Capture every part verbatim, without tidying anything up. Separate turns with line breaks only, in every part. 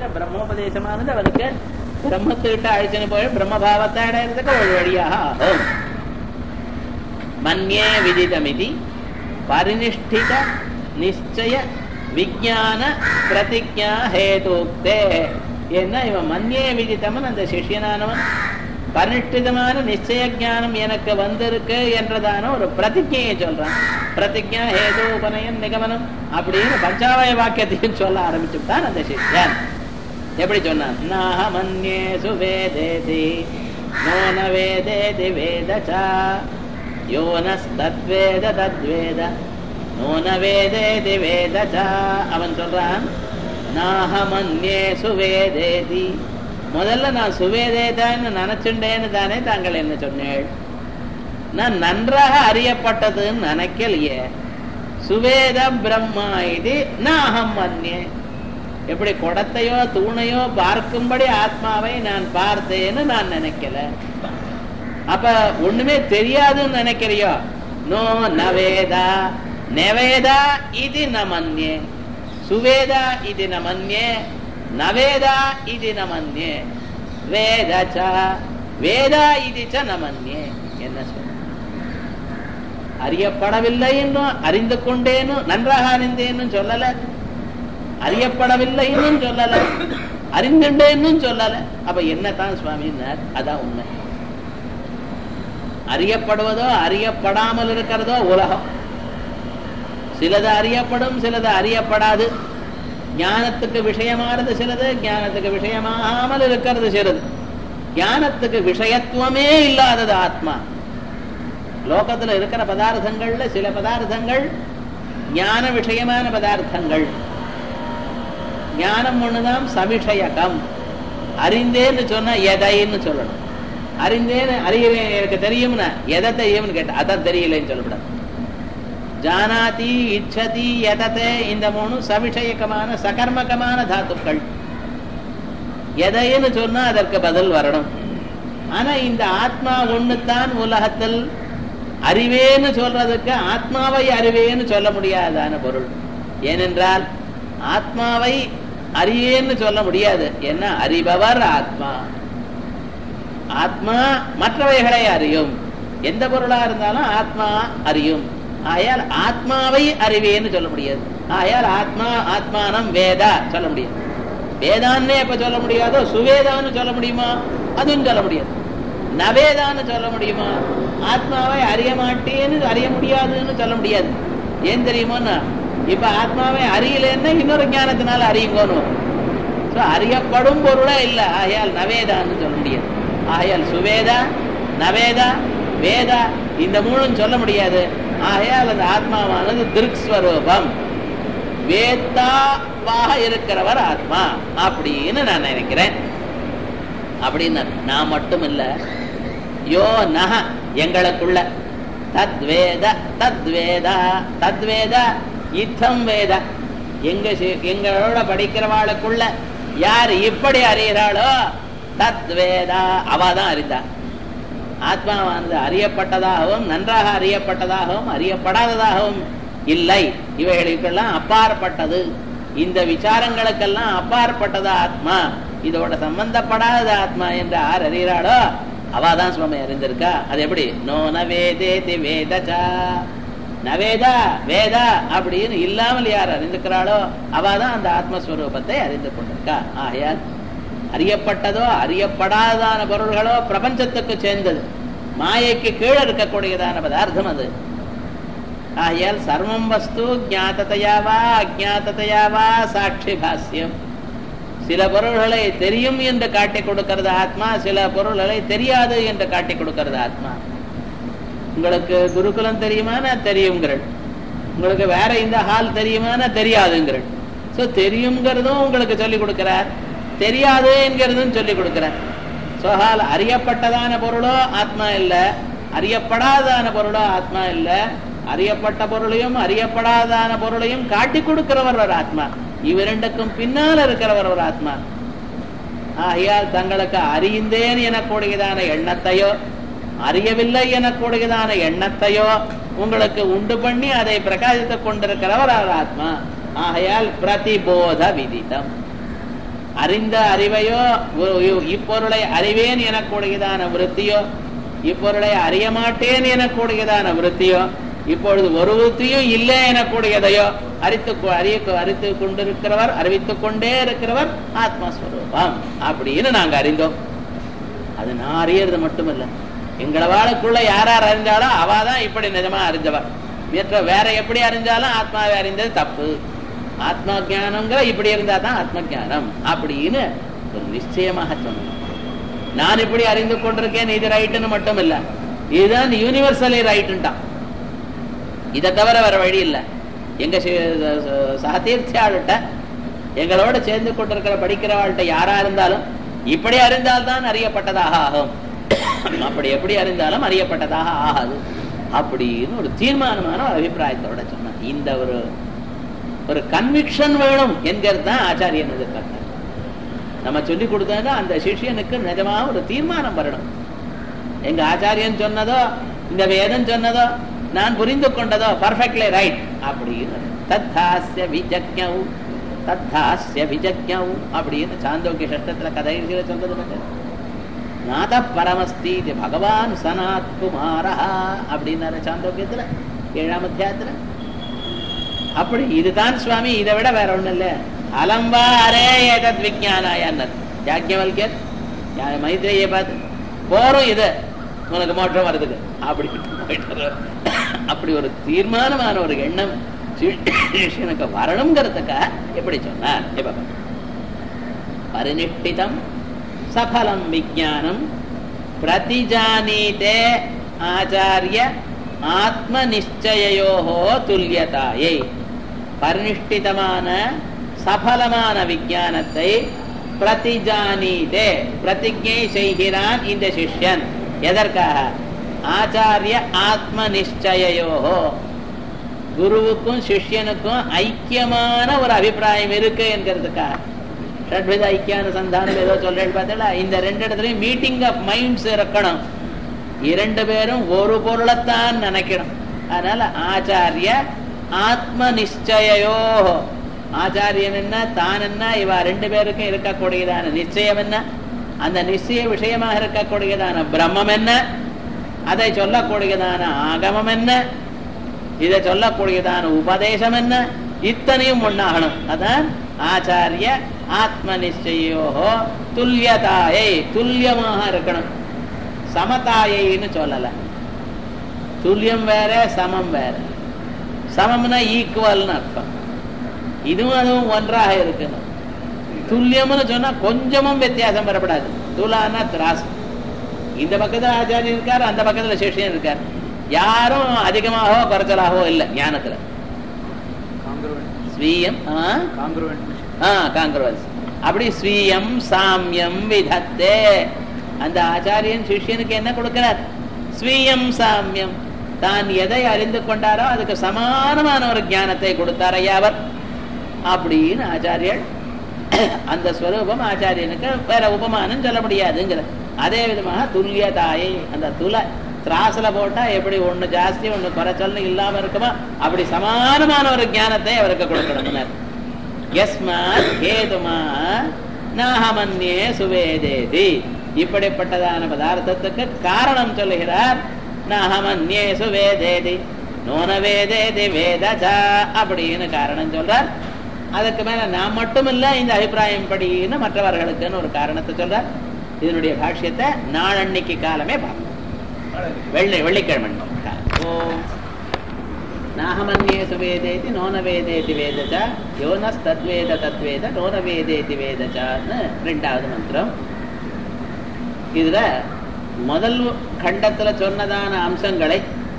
பிரம்மோபதேசமானது அவனுக்கு பிரம்மத்துக்கிட்ட அழிச்சுன்னு போய் பிரம்மபாவத்தை அடையிறதுக்கு ஒரு வழியாக ஆகும். மன்யே விதிதமிதி பரிநிஷ்டித நிச்சய விஜான பிரதிஜா ஹேதுக்தே. என்ன இவன் மன்யே விதித்தவன் அந்த சிஷ்யனானவன் பரிநிஷ்டிதமான நிச்சய ஞானம் எனக்கு வந்திருக்கு என்றதான ஒரு பிரதிஜையை சொல்றான். பிரதிஜா ஹேது உபநயன் நிகமனம் அப்படின்னு பஞ்சாவய வாக்கியத்தையும் சொல்ல ஆரம்பிச்சுட்டான் அந்த சிஷ்யன். எப்படி சொன்னான்? நாஹ மன்யே சுவேதேதி நோன வேதேதி வேதசா யோனஸ் தத்வேத தத்வேத நோன வேதேதி வேதசா. அவன் சொல்றான் நாஹ மன்யே சுவேதேதி. முதல்ல நான் சுவேதேதான்னு நினைச்சுட்டேன்னு தானே தாங்கள் என்ன சொன்னேள். நான் நன்றாக அறியப்பட்டதுன்னு நினைக்கலையே. சுவேத பிரம்மா இது நாஹம் மன்யே. எப்படி குடத்தையோ தூணையோ பார்க்கும்படி ஆத்மாவை நான் பார்த்தேன்னு நான் நினைக்கல. அப்ப ஒண்ணுமே தெரியாதுன்னு நினைக்கிறியோ? நோ நவேதா நவேதா இது நமன்யே சுவேதா இது நமன்யே நவேதா இது நமன்யே வேதா வேதா இது ச நமன்யே. என்ன சொல்ல? அறியப்படவில்லை என்னும் அறிந்து கொண்டேன்னு நன்றாக அறிந்தேன்னு சொல்லல, அறியப்படவில்லைன்னு சொல்லல, அறிந்துட்டேன்னு சொல்லல. அப்ப என்னத்தான் சுவாமின்னார்? அதான் உண்மை. அறியப்படுவதோ அறியப்படாமல் இருக்கிறதோ உலகம். சிலது அறியப்படும், சிலது அறியப்படாது. ஞானத்துக்கு விஷயமானது சிலது, ஞானத்துக்கு விஷயமாகாமல் இருக்கிறது சிலது. ஞானத்துக்கு விஷயத்துவமே இல்லாதது ஆத்மா. லோகத்துல இருக்கிற பதார்த்தங்கள்ல சில பதார்த்தங்கள் ஞான விஷயமான பதார்த்தங்கள். ஞானம் ஒண்ணுதான் சவிஷயகம். அறிந்தேன்னு சொன்னா எதைன்னு சொல்லணும். அறிந்தேன்னு அறியவேன் எனக்கு தெரியும்னா எதை தெரியும்னு கேட்ட அதான் தெரியலன்னு சொல்லக்கூடாது. ஜானாதி இச்சதி எதத்தை இந்த மூணு சவிஷயகமான சகர்மகமான தாத்துக்கள். எதைன்னு சொன்னா அதற்கு பதில் வரணும். ஆனா இந்த ஆத்மா ஒண்ணுத்தான் உலகத்தில் அறிவேன்னு சொல்றதுக்கு ஆத்மாவை அறிவேன்னு சொல்ல முடியாதான பொருள். ஏனென்றால் ஆத்மாவை அறியேன்னு சொல்ல முடியாது. என்ன? அறிபவர் ஆத்மா. ஆத்மா மற்றவைகளை அறியும். எந்த பொருளா இருந்தாலும் ஆத்மா அறியும். ஆயால் ஆத்மாவை அறிவேன்னு சொல்ல முடியாது. ஆயால் ஆத்மா ஆத்மானம் வேதா சொல்ல முடியாது. வேதான்னே எப்ப சொல்ல முடியாதோ சுவேதான்னு சொல்ல முடியுமா? அதுவும் சொல்ல முடியாது. நவேதான்னு சொல்ல முடியுமா? ஆத்மாவை அறிய மாட்டேன்னு அறிய முடியாதுன்னு சொல்ல முடியாது. ஏன் தெரியுமோன்னா இப்ப ஆத்மாவை அறியலன்னா இன்னொரு ஞானத்தினால அறியுங்கோன்னு. அறியப்படும் பொருளே இல்லை. ஆகையால் நவேதான்னு சொல்ல முடியாது. ஆகையால் சுவேதா நவேதா வேதா இந்த மூணும் சொல்ல முடியாது. ஆகையால் அந்த ஆத்மாவானது திருக்ஸ்வரூபம், வேத்தாவாக இருக்கிறவர் ஆத்மா அப்படின்னு நான் நினைக்கிறேன். அப்படின்னு நான் மட்டும் இல்ல, யோ நக எங்களுக்குள்ள தத்வேத தத்வேதா தத்வேத இத்தம் வேத எங்க எங்களோட படிக்கிறவாளுக்குள்ள யார் இப்படி அறிகிறாளோ தத்வேதா அவதான் அறிந்தா. ஆத்மாவானது அறியப்பட்டதாகவும் நன்றாக அறியப்பட்டதாகவும் அறியப்படாததாகவும் இல்லை. இவைகளுக்கெல்லாம் அப்பாற்பட்டது. இந்த விசாரங்களுக்கெல்லாம் அப்பாற்பட்டது ஆத்மா. இதோட சம்பந்தப்படாத ஆத்மா என்று யார் அறிகிறாளோ அவாதான் சுவாமி அறிந்திருக்கா. அது எப்படி? நோ நவேதேதி வேதசா நவேதா வேதா அப்படின்னு இல்லாமல் யார் அறிந்திருக்கிறாளோ அவாதான் அந்த ஆத்மஸ்வரூபத்தை அறிந்து கொண்டிருக்கா. ஆகையால் அறியப்பட்டதோ அறியப்படாதான பொருள்களோ பிரபஞ்சத்துக்கு சேர்ந்தது, மாயைக்கு கீழே இருக்கக்கூடியதான பதார்த்தம் அது. ஆகையால் சர்வம் வஸ்து ஜாத்ததையாவா அஜாத்ததையாவா சாட்சி பாஸ்யம். சில பொருள்களை தெரியும் என்று காட்டிக் கொடுக்கிறது ஆத்மா, சில பொருள்களை தெரியாது என்று காட்டிக் கொடுக்கிறது ஆத்மா. உங்களுக்கு குருகுலம் தெரியுமானா தெரியுங்கிறள், உங்களுக்கு வேற இந்த ஹால் தெரியுமானா தெரியாதுங்கிறள். சோ தெரியுங்கிறதும் உங்களுக்கு சொல்லிக் கொடுக்கிறார், தெரியாது என்கிறதும் சொல்லிக் கொடுக்கிறார். சோஹால் அறியப்பட்டதான பொருளோ ஆத்மா இல்ல, அறியப்படாதான பொருளோ ஆத்மா இல்ல. அறியப்பட்ட பொருளையும் அறியப்படாதான பொருளையும் காட்டி கொடுக்கிறவர் ஒரு ஆத்மா. இவ்விரண்டுக்கும் பின்னால் இருக்கிறவர் ஒரு ஆத்மா. ஆகையால் தங்களுக்கு அறிந்தேன் எனக்கூடியதான எண்ணத்தையோ அறியவில்லை எனக்கூடியதான எண்ணத்தையோ உங்களுக்கு உண்டு பண்ணி அதை பிரகாசித்துக் கொண்டிருக்கிறவர் ஒரு ஆத்மா. ஆகையால் பிரதிபோத விதிதம். அறிந்த அறிவையோ இப்பொருளை அறிவேன் எனக்கூடியதான விருத்தியோ இப்பொருளை அறிய மாட்டேன் எனக்கூடியதான விருத்தியோ இப்பொழுது ஒரு விருத்தியும் இல்லை எனக்கூடியதையோ அறித்து அறிய அறித்து கொண்டிருக்கிறவர் அறிவித்துக் கொண்டே இருக்கிறவர் ஆத்மஸ்வரூபம் அப்படின்னு நாங்க அறிந்தோம். அது நான் அறியறது மட்டுமல்ல, எங்களை வாழக்குள்ள யார் யார் அறிஞ்சாலும் அவாதான் இப்படி நிஜமா அறிஞ்சவர். மற்ற வேற எப்படி அறிஞ்சாலும் ஆத்மாவை அறிந்தது தப்பு. ஆத்மா ஜானம்ங்கிற இப்படி இருந்தா தான் ஆத்ம ஜானம் அப்படின்னு ஒரு நிச்சயமாக சொன்னோம். நான் இப்படி அறிந்து கொண்டிருக்கேன் இது ரைட்டுன்னு மட்டும் இல்ல, இதுதான் யூனிவர்சலி ரைட்டுட்டான். இதை தவிர வேற வழி இல்லை. எங்க சகதீர்த்தியாள்கிட்ட எங்களோட சேர்ந்து கொண்டிருக்கிற படிக்கிறவாள்கிட்ட யாரா இருந்தாலும் இப்படி அறிந்தால்தான் அறியப்பட்டதாக ஆகும், அப்படி எப்படி அறிந்தாலும் அறியப்பட்டதாக ஆகாது அப்படின்னு ஒரு தீர்மானமான ஒரு அபிப்பிராயத்தோட சொன்ன. இந்த ஒரு ஒரு கன்விக்ஷன் வேணும் என்கிறது தான் ஆச்சாரியன் எதிர்பார்த்தார். நம்ம சொல்லி கொடுத்தா அந்த சிஷ்யனுக்கு நிஜமா ஒரு தீர்மானம் வரணும். எங்க ஆச்சாரியன் சொன்னதோ இந்த வேதம் சொன்னதோ நான் புரிந்து கொண்டதோ பர்ஃபெக்ட்லி ரைட் அப்படின்னு தத்தாஸ்ய விஜக்ஞௌ தத்தாஸ்ய விஜக்ஞௌ அப்படின்னு சாந்தோக்கிய சஷ்டத்துல கதைகளை சொல்றது. நாத பரமஸ்தி பகவான் சனாத் குமாரா அப்படின்னாரு சாந்தோக்கியத்துல ஏழாம் அத்தியாயத்துல. அப்படி இதுதான் சுவாமி, இதை விட வேற ஒண்ணு இல்ல. அலம்பாரே ஏதத் விஜானாயன்னர் யாக்ஞவல்யர் மைத்ரேயை பார்த்து போறோம் இது உனக்கு மோட்சம் வருதுக்கு அப்படி அப்படி ஒரு தீர்மானமான ஒரு எண்ணம் சிஷ்யனுக்கு வரணுங்கிறதுக்கா எப்படி சொன்னார். பரிநிஷ்டிதம் சஃலம் விஜானம் பிரதிஜானீதே ஆச்சாரிய ஆத்ம நிச்சயோஹோ துல்யதாயை. பரிநிஷ்டிதமான சஃலமான விஞ்ஞானத்தை பிரதிஜானீதே பிரதிஜை செய்கிறான் இந்த சிஷ்யன். எதற்காக? ஆச்சாரிய ஆத்ம நிச்சயோஹோ, குருவுக்கும் சிஷ்யனுக்கும் ஐக்கியமான ஒரு அபிப்பிராயம் இருக்கு என்கிறதுக்காக. ஷட்வித ஐக்கியானுசந்தானம் ஏதோ சொல்றேன் பார்த்தா, இந்த ரெண்டு இடத்துலயும் மீட்டிங் ஆஃப் மைண்ட்ஸ் இருக்கணும். இரண்டு பேரும் ஒரு பொருளைத்தான் நினைக்கணும். அதனால ஆச்சாரிய ஆத்ம நிச்சயோ, ஆச்சாரியன் என்ன தான் என்ன இவ ரெண்டு பேருக்கும் இருக்கக்கூடியதான நிச்சயம் என்ன, அந்த நிச்சய விஷயமாக இருக்கக்கூடியதான பிரம்மம் என்ன, அதை சொல்லக்கூடியதான ஆகமம் என்ன, இதை சொல்லக்கூடியதான உபதேசம் என்ன, இத்தனையும் ஒன்னாகணும். அதான் ஆச்சாரிய ஆத்ம நிச்சயோ துல்யதாயை, துல்லியமாக இருக்கணும். சமதாயின்னு சொல்லல. துல்லியம் வேற சமம் வேற. சமம்னா ஈக்குவல்னு அர்த்தம். இதுவும் அதுவும் ஒன்றாக இருக்கணும். துல்லியம்னு சொன்னா கொஞ்சமும் வித்தியாசம் வரப்படாது. துலானா திராஸ். இந்த பக்கத்துல ஆச்சாரியன் இருக்கார், அந்த பக்கத்துல சிஷ்யன் இருக்கார். யாரும் அதிகமாகவோ குறைச்சலாகவோ இல்லை ஞானத்துல. ஸ்வீயம் காங்கிரவன்ஸ் அப்படி ஸ்வீயம் சாமியம் விதத்தே. அந்த ஆச்சாரியன் சிஷ்யனுக்கு என்ன கொடுக்கிறார்? ஸ்வீயம் சாமியம். தான் எதை அறிந்து கொண்டாரோ அதுக்கு சமானமான ஒரு ஞானத்தை கொடுத்தார் ஐயாவர் அப்படின்னு ஆச்சாரியர். அந்த ஸ்வரூபம் ஆச்சாரியனுக்கு வேற உபமானம் சொல்ல முடியாதுங்கிற. அதே விதமாக துல்லியதாயை, அந்த துல திராசுல போட்டா எப்படி ஒண்ணு ஜாஸ்தி ஒண்ணு குறைச்சல்னு இல்லாம இருக்குமா அப்படி சமானமான ஒரு ஞானத்தை அவருக்கு கொடுக்கணும். யஸ்மாத் ஹேதுமா நாஹமன்யே சுவேதேதி. இப்படிப்பட்டதான பதார்த்தத்துக்கு காரணம் சொல்லுகிறார். நாஹமன்யே சுவேதேதி நோன வேதேதி வேதசா அப்படின்னு காரணம் சொல்றார். அதுக்கு மேல நான் மட்டும் இல்ல இந்த அபிப்பிராயம் படின்னு மற்றவர்களுக்குன்னு ஒரு காரணத்தை சொல்றார். இதனுடைய பாஷ்யத்தை நாளன்னைக்கு காலமே பார்ப்போம். வெள்ளி வெள்ளிக்கிழமை ஓம் நாஹமன்யே சுவேதேதி நோன வேதேதி வேதசா யோனஸ் தத்வேத தத்வேத நோன வேதேதி வேதசான்னு ரெண்டாவது மந்திரம். இதுல முதல் கண்டத்துல சொன்னதான அம்சங்களை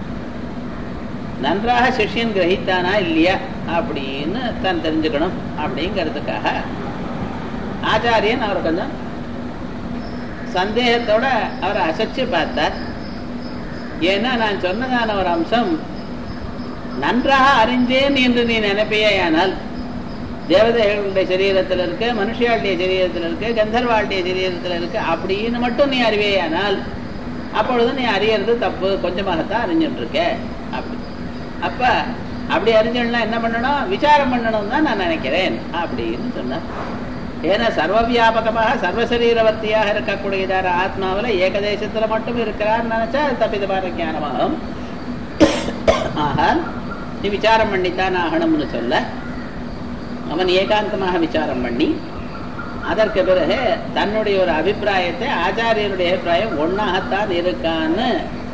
நன்றாக சிஷ்யன் கிரகித்தானா இல்லையா அப்படின்னு தான் தெரிஞ்சுக்கணும். அப்படிங்கிறதுக்காக ஆச்சாரியன் அவர் கொஞ்சம் சந்தேகத்தோட அவரை அசைச்சு பார்த்தார். ஏன்னா நான் சொன்னதான ஒரு அம்சம் நன்றாக அறிந்தேன் என்று நீ நினைப்பேயானால் தேவதைகளுடைய சரீரத்தில் இருக்கு, மனுஷியாளுடைய சரீரத்தில் இருக்கு, கந்தர்வாளுடைய சரீரத்தில் இருக்கு அப்படின்னு மட்டும் நீ அறிவேயானால் அப்பொழுது நீ அறியறது தப்பு, கொஞ்சமாகத்தான் அறிஞ்சுட்டு இருக்க. அப்படி அப்ப அப்படி அறிஞ்சா என்ன பண்ணணும்? விசாரம் பண்ணணும் தான் நான் நினைக்கிறேன் அப்படின்னு சொன்னார். ஏன்னா சர்வவியாபகமாக சர்வசரீரவர்த்தியாக இருக்கக்கூடியதான ஆத்மாவில் ஏகதேசத்துல மட்டும் இருக்கிறான்னு நினைச்சா அது தப்பிதமான ஞானமாகும். ஆக நீ விசாரம் பண்ணித்தான் ஆகணும்னு சொல்ல அவன் ஏகாந்தமாக விசாரம் பண்ணி அதற்கு பிறகு தன்னுடைய ஒரு அபிப்பிராயத்தை ஆச்சாரியனுடைய அபிப்பிராயம் ஒன்னாகத்தான் இருக்கான்னு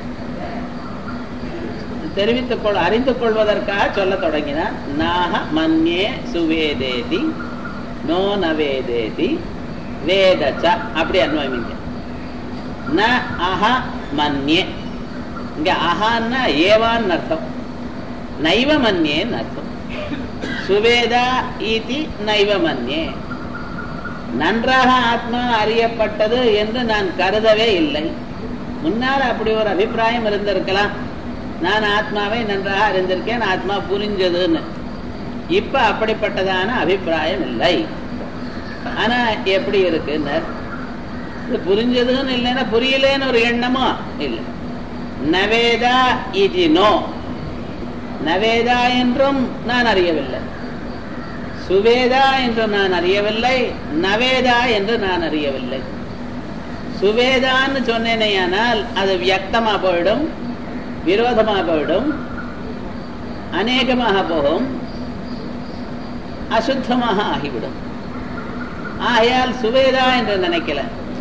தெரிவித்துக் கொள் அறிந்து கொள்வதற்காக சொல்ல தொடங்கினார். நாக மன்யே சுவேதேதி நோ நவேதேதி வேதச்ச அப்படி அன்வயமிங்க. ந அஹ மன்யே இங்க அஹான்னா ஏவான்னு அர்த்தம், நைவ மன்யேன்னு அர்த்தம். சுவேதா இதி நைவ மன்யே, நன்றாக ஆத்மா அறியப்பட்டது என்று நான் கருதவே இல்லை. முன்னால் அப்படி ஒரு அபிப்பிராயம் இருந்திருக்கலாம், நான் ஆத்மாவை நன்றாக அறிந்திருக்கேன், ஆத்மா புரிஞ்சதுன்னு. இப்ப அப்படிப்பட்டதான அபிப்பிராயம் இல்லை. ஆனா எப்படி இருக்குன்னு புரிஞ்சதுன்னு இல்லைன்னா புரியலேன்னு ஒரு எண்ணமோ இல்லை. நவேதா இது நோ, நவேதா என்றும் நான் அறியவில்லை, சுவேதா என்று நான் அறியவில்லை, நவேதா என்று நான் அறியவில்லை. சுவேதான்னு சொன்னேனையானால் அது வியக்தமா போயிடும், விரோதமாக போயிடும், அநேகமாக போகும், அசுத்தமாக ஆகிவிடும். ஆகையால் சுவேதா என்று நினைக்கல.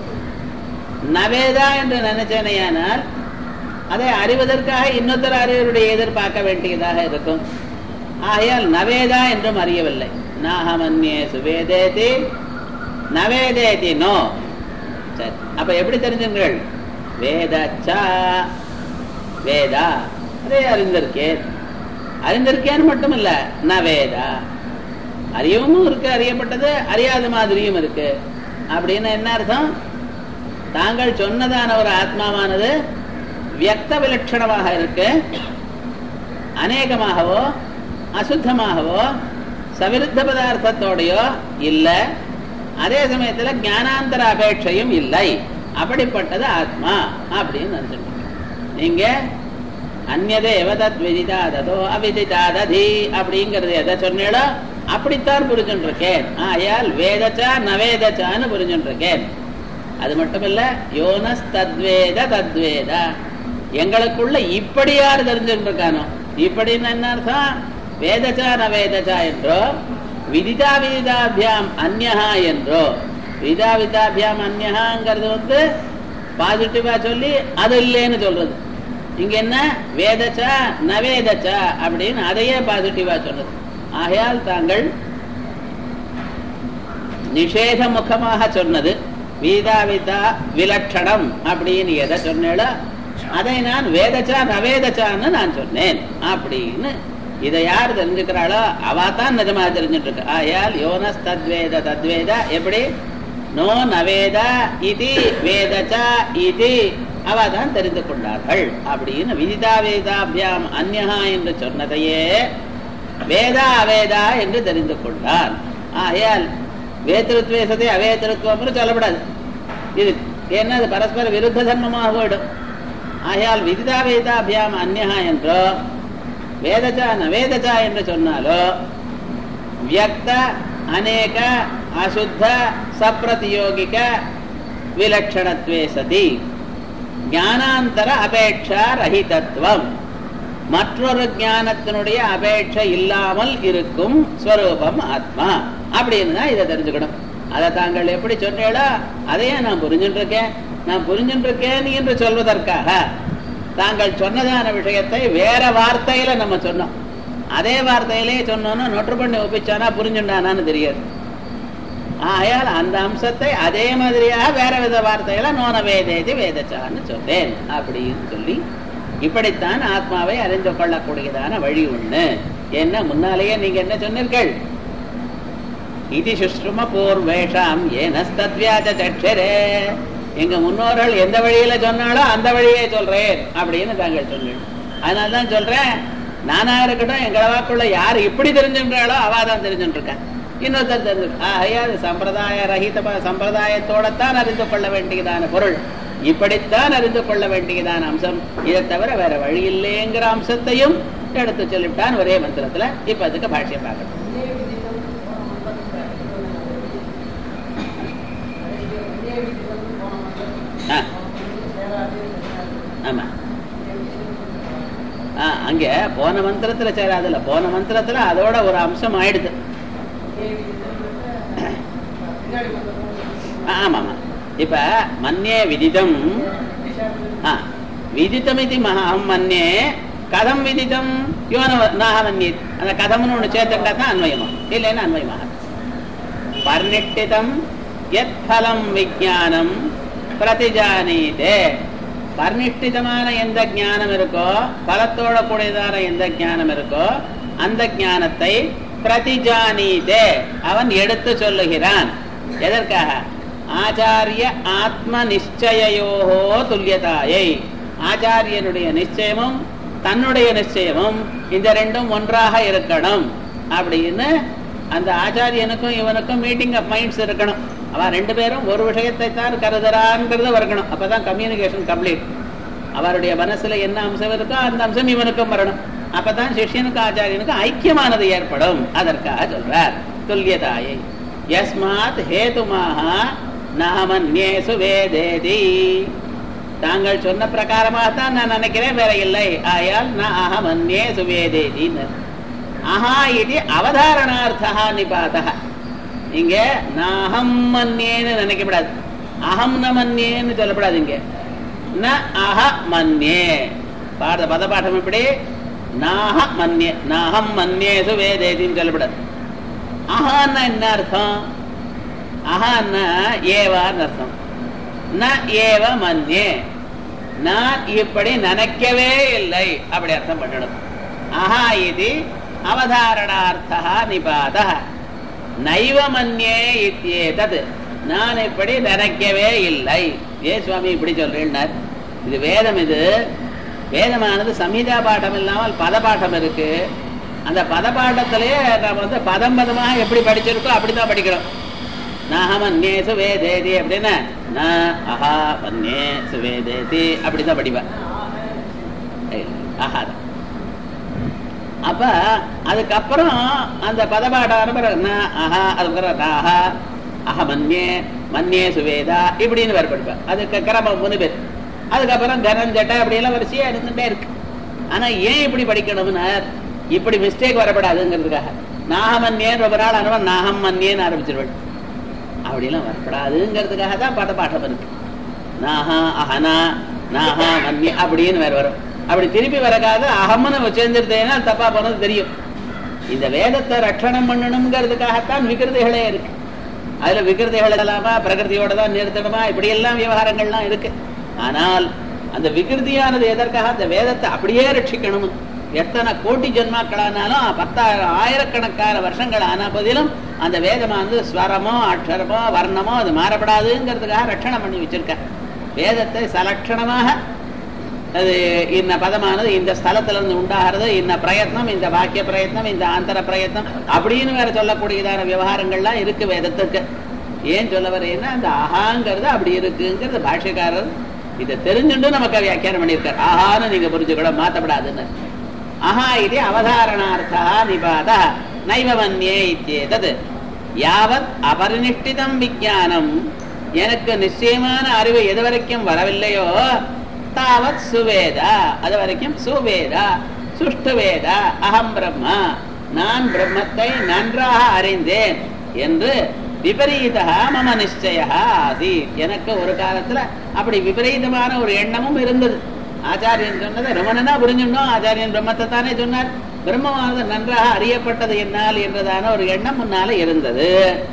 நவேதா என்று நினைச்சேனையானால் அதை அறிவதற்காக இன்னொருத்தர் அறிவருடைய எதிர்பார்க்க வேண்டியதாக இருக்கும். ஆகையால் நவேதா என்றும் அறியவில்லை. நாகமன்யே சுவேதேதி நவேதேதி நோ. சரி, அப்ப எப்படி தெரிஞ்சுங்கள்? வேதச்சா வேதா அதே அறிந்திருக்கேன், அறிந்திருக்கேன்னு மட்டும் இல்ல, நவேதா அறியவும் இருக்கு, அறியப்பட்டது அறியாத மாதிரியும் இருக்கு. அப்படின்னு என்ன அர்த்தம்? தாங்கள் சொன்னதான ஒரு ஆத்மாவானது வியக்த விலட்சணமாக இருக்கு, அநேகமாகவோ அசுத்தமாகவோ சவிருத்த பதார்த்தத்தோடையோ இல்ல, அதே சமயத்துல ஞானாந்தர அபேட்சையும் இல்லை. அப்படிப்பட்டது ஆத்மா அப்படின்னு நினைச்சிருக்கீங்க. நீங்க அந்நதே எவதத் விதிதாததோ அவிதிதாததி அப்படிங்கிறது எதை சொன்னீங்களோ அப்படித்தான் புரிஞ்சுட்டு இருக்கேன். ஆயால் வேதச்சா நவேதச்சான்னு புரிஞ்சுட்டு இருக்கேன். அது மட்டுமில்ல, யோனஸ் தத்வேத தத்வேத, எங்களுக்குள்ள இப்படி யார் தெரிஞ்சுட்டு இருக்கானோ, இப்படின்னு என்ன அர்த்தம்? வேதச்சா நவேதச்சா என்றோ விதிதா விதிதாபியாம் அந்யஹா என்றோ. விதிதா விதிதாபியாம் அந்யஹாங்கிறது வந்து பாசிட்டிவா சொல்லி அது இல்லைன்னு சொல்றது. இங்க என்ன வேதச்சா நவேதச்சா அப்படின்னு அதையே பாசிட்டிவா சொல்றது. ஆகையால் தாங்கள் நிஷேத முகமாக சொன்னது வீதாவிதா விலட்சணம் அப்படின்னு எதை சொன்னேளோ அதை நான் வேதச்சா நவேதச்சான்னு நான் சொன்னேன் அப்படின்னு இதை யார் தெரிஞ்சுக்கிறாளோ அவாதான் நிஜமா தெரிஞ்சுட்டு இருக்கு. ஆயால் யோனஸ் தத்வேத தத்வேத எப்படி நோ நவேதா இது வேதச்சா இது அவாதான் தெரிந்து கொண்டார்கள். அப்படின்னு விதிதா வேதாபியாம் அந்யஹா என்று சொன்னதையே வேதா அவேதா என்று தெரிந்து கொண்டார். ஆகையால் வேத்திருத்வேசத்தை அவேத்திருத்துவம் சொல்லப்படாது. இது என்ன, அது பரஸ்பர விருத்த தர்மமாக போயிடும். ஆகையால் விதிதா வேதாபியாம் அந்யஹா என்றோ வேதச்சா நவேதச்சா என்று சொன்னாலோ வியக்த அநேக அசுத்த சப்ரதியோகிக விலட்சணத்வே சதி ஞானாந்தர அபேட்சா ரஹிதத்துவம், மற்றொரு ஞானத்தினுடைய அபேட்சை இல்லாமல் இருக்கும் ஸ்வரூபம் ஆத்மா அப்படின்னு தான் இதை தெரிஞ்சுக்கணும். அதை தாங்கள் எப்படி சொன்னீங்களோ அதையே நான் புரிஞ்சுட்டு இருக்கேன், நான் புரிஞ்சுட்டு இருக்கேன் என்று சொல்வதற்காக தாங்கள் சொன்னதான விஷயத்தை வேற வார்த்தையில நம்ம சொன்னோம். அதே வார்த்தையிலே சொன்னோன்னா நொற்று பண்ணி ஒப்பிச்சானா புரிஞ்சுண்டானான்னு தெரியாது. ஆகையால் அந்த அம்சத்தை அதே மாதிரியாக வேற வித வார்த்தையில நோன வேதேதி வேதச்சான்னு சொன்னேன் அப்படின்னு சொல்லி இப்படித்தான் ஆத்மாவை அறிந்து கொள்ளக்கூடியதான வழி ஒண்ணு. என்ன முன்னாலேயே நீங்க என்ன சொன்னீர்கள்? இது சுஷ்ரும பூர்வேஷாம் ஏனஸ்தத்வியாச சக்ஷரே, எங்க முன்னோர்கள் எந்த வழியில சொன்னாலோ அந்த வழியே சொல்றேன் அப்படின்னு தாங்கள் சொன்னீங்க. அதனால்தான் சொல்றேன், நானா இருக்கட்டும் எங்களை வாக்குள்ள யார் இப்படி தெரிஞ்சுன்றாலோ அவாதான் தெரிஞ்சுட்டு இருக்கேன், இன்னொருத்தர் தெரிஞ்சு. ஆகையாது சம்பிரதாய ரஹித சம்பிரதாயத்தோடத்தான் அறிந்து கொள்ள வேண்டியதான பொருள், இப்படித்தான் அறிந்து கொள்ள வேண்டியதான அம்சம், இதை தவிர வேற வழி இல்லைங்கிற அம்சத்தையும் எடுத்து சொல்லிவிட்டான் ஒரே மந்திரத்துல. இப்ப அதுக்கு பாஷ்யம் பார்க்கணும். போன மந்திரத்துல சேராதுல, போன மந்திரத்துல அதோட ஒரு அம்சம் ஆயிடுது. ஆமாமா. இப்ப மன்யே விதிதம், விதித்தம் இது மகம் மன்யே கதம் விதித்தம் யோன நாக மன்யே. அந்த கதம்னு ஒண்ணு சேர்த்துட்டா தான் அன்வயமா, இல்லைன்னா அன்வயமாக. பர்ணிட்டிதம் யத் பலம் விஜானம் பிரதிஜானீதே. பர்ணிஷ்டிதமான எந்த ஞானம் இருக்கோ, பலத்தோட கூடியதான எந்த ஞானம் இருக்கோ, அந்த ஞானத்தை பிரதிஜானீதே அவன் எடுத்து சொல்லுகிறான். எதற்காக? ஆச்சாரிய ஆத்ம நிச்சயோஹோ துல்லியதாயை. ஆச்சாரியனுடைய நிச்சயமும் தன்னுடைய நிச்சயமும் இந்த ரெண்டும் ஒன்றாக இருக்கணும் அப்படின்னு அந்த ஆச்சாரியனுக்கும் இவனுக்கும் மீட்டிங் ஆஃப் மைண்ட்ஸ் இருக்கணும். அவன் ரெண்டு பேரும் ஒரு விஷயத்தை தான் கருதுறான்ங்கிறது வரணும். அப்பதான் கம்யூனிகேஷன் கம்ப்ளீட். அவருடைய மனசுல என்ன அம்சம் இருக்கோ அந்த அம்சம் இவனுக்கும் வரணும். அப்பதான் சிஷ்யனுக்கும் ஆச்சாரியனுக்கும் ஐக்கியமானது ஏற்படும். அதற்காக சொல்றார் துல்லியதாயை. யஸ்மாத் ஹேதுமாக நாமன்யேசு வேதேதி. தாங்கள் சொன்ன பிரகாரமாகத்தான் நான் நினைக்கிறேன், வேற இல்லை. ஆயால் நான் அகமன்யேசு வேதேதி. அஹா இது அவதாரணார்த்தா நிபாதா. இங்க நாஹம் மன்யேன்னு நினைக்கப்படாது, அகம் ந மன்யேன்னு சொல்லப்படாது. இங்க ந அஹ மன்யே. பாட பத பாடம் இப்படி நாஹ மன்யே, நாஹம் மன்யேசு வேதேதின்னு சொல்லப்படாது. அஹான்னா என்ன அர்த்தம்? அஹான்னா ஏவான்னு அர்த்தம். ந ஏவ மன்யே, நான் இப்படி நினைக்கவே இல்லை அப்படி அர்த்தம் பண்ணணும். அஹா இது அவதாரணார்த்தா நிபாத. நைவ மன்யே இத்யேதத், நான் இப்படி நினைக்கவே இல்லை. ஏ சுவாமி இப்படி சொல்றேன்னார். இது வேதம். இது வேதமானது சம்ஹிதா பாடம் இல்லாமல் பத பாடம் இருக்கு. அந்த பத பாடத்திலேயே நம்ம வந்து பதம் பதமாக எப்படி படிச்சிருக்கோ அப்படிதான் படிக்கிறோம். நாஹமன்யே சுவேதேதி அப்படின்னா நான் அஹா மன்யே சுவேதேதி அப்படிதான் படிப்பேன். ஆஹா. அப்ப அதுக்கப்புறம் அந்த பதபாடம் ஆஹா, அதுக்கப்புறம் ஆஹா அஹ மன்யே மன்யே சுவேதா இப்படின்னு வேறு படிப்பேன். அதுக்கு கிரமம் மூணு பேர். அதுக்கப்புறம் கனஞ்சட்டை அப்படியெல்லாம் வரிசையா இருந்துட்டே இருக்கு. ஆனா ஏன் இப்படி படிக்கணும்னா இப்படி மிஸ்டேக் வரப்படாதுங்கிறதுக்காக. நாகமன்யேன்னு ரொம்ப நாள் ஆனவன் நாகம் மன்யேன்னு ஆரம்பிச்சிருவேன். அப்படிலாம் வரப்படாதுங்கிறதுக்காக தான் பத பாடம் இருக்கு. நாஹா அஹனா நாஹா மன்யே அப்படின்னு வேற வரும். அப்படி திருப்பி வரக்காத அகம்னு சேர்ந்துருந்தேன்னா தப்பா போனது தெரியும். இந்த வேதத்தை ரட்சணம் பண்ணணுங்கிறதுக்காகத்தான் விகிருதிகளே இருக்கு. அதுல விகிருதிகள் இல்லாம பிரகிருதியோட தான் நிறுத்தணுமா இப்படி எல்லாம் விவகாரங்கள்லாம் இருக்கு. ஆனால் அந்த விகிருதியானது எதற்காக? அந்த வேதத்தை அப்படியே ரட்சிக்கணும். எத்தனை கோட்டி ஜென்மாக்களானாலும் பத்தாயிரம் ஆயிரக்கணக்கான வருஷங்கள் ஆன போதிலும் அந்த வேதமானது ஸ்வரமோ அக்ஷரமோ வர்ணமோ அது மாறப்படாதுங்கிறதுக்காக ரட்சணம் பண்ணி வச்சிருக்க. வேதத்தை சலட்சணமாக அது இந்த பதமானது இந்த ஸ்தலத்துல இருந்து உண்டாகிறது, இந்த பிரயத்னம், இந்த வாக்கிய பிரயத்னம், இந்த ஆந்தர பிரயத்னம் அப்படின்னு வேற சொல்லக்கூடியதான விவகாரங்கள்லாம் இருக்கு வேதத்துக்கு. ஏன் சொல்ல வரேன்னா அந்த ஆஹாங்கிறது அப்படி இருக்குங்கிறது பாஷ்யக்காரர் இதை தெரிஞ்சுட்டு நமக்கு வியாக்கியானம் பண்ணியிருக்காரு. ஆஹான்னு நீங்க புரிஞ்சுக்கூட மாத்தப்படாதுன்னு. ஆஹா இது அவதாரணார்த்தா நிபாத நைவ மன்யே இத்யேதத். யாவத் அபரிநிஷ்டிதம் விஞ்ஞானம், எனக்கு நிச்சயமான அறிவு எது வரைக்கும் வரவில்லையோ தாவத் சுவேதா, அது வரைக்கும் சுவேதா சுஷ்டுவேதா அகம் பிரம்மா, நான் பிரம்மத்தை நன்றாக அறிந்தேன் என்று விபரீதா மம நிச்சய ஆசீத். எனக்கு ஒரு காலத்துல அப்படி விபரீதமான ஒரு எண்ணமும் இருந்தது. ஆச்சாரியன் சொன்னதை ரமணனா புரிஞ்சுட்டோம். ஆச்சாரியன் பிரம்மத்தை தானே சொன்னார். பிரம்மமானது நன்றாக அறியப்பட்டது என்னால் என்றதான ஒரு எண்ணம் முன்னால இருந்தது.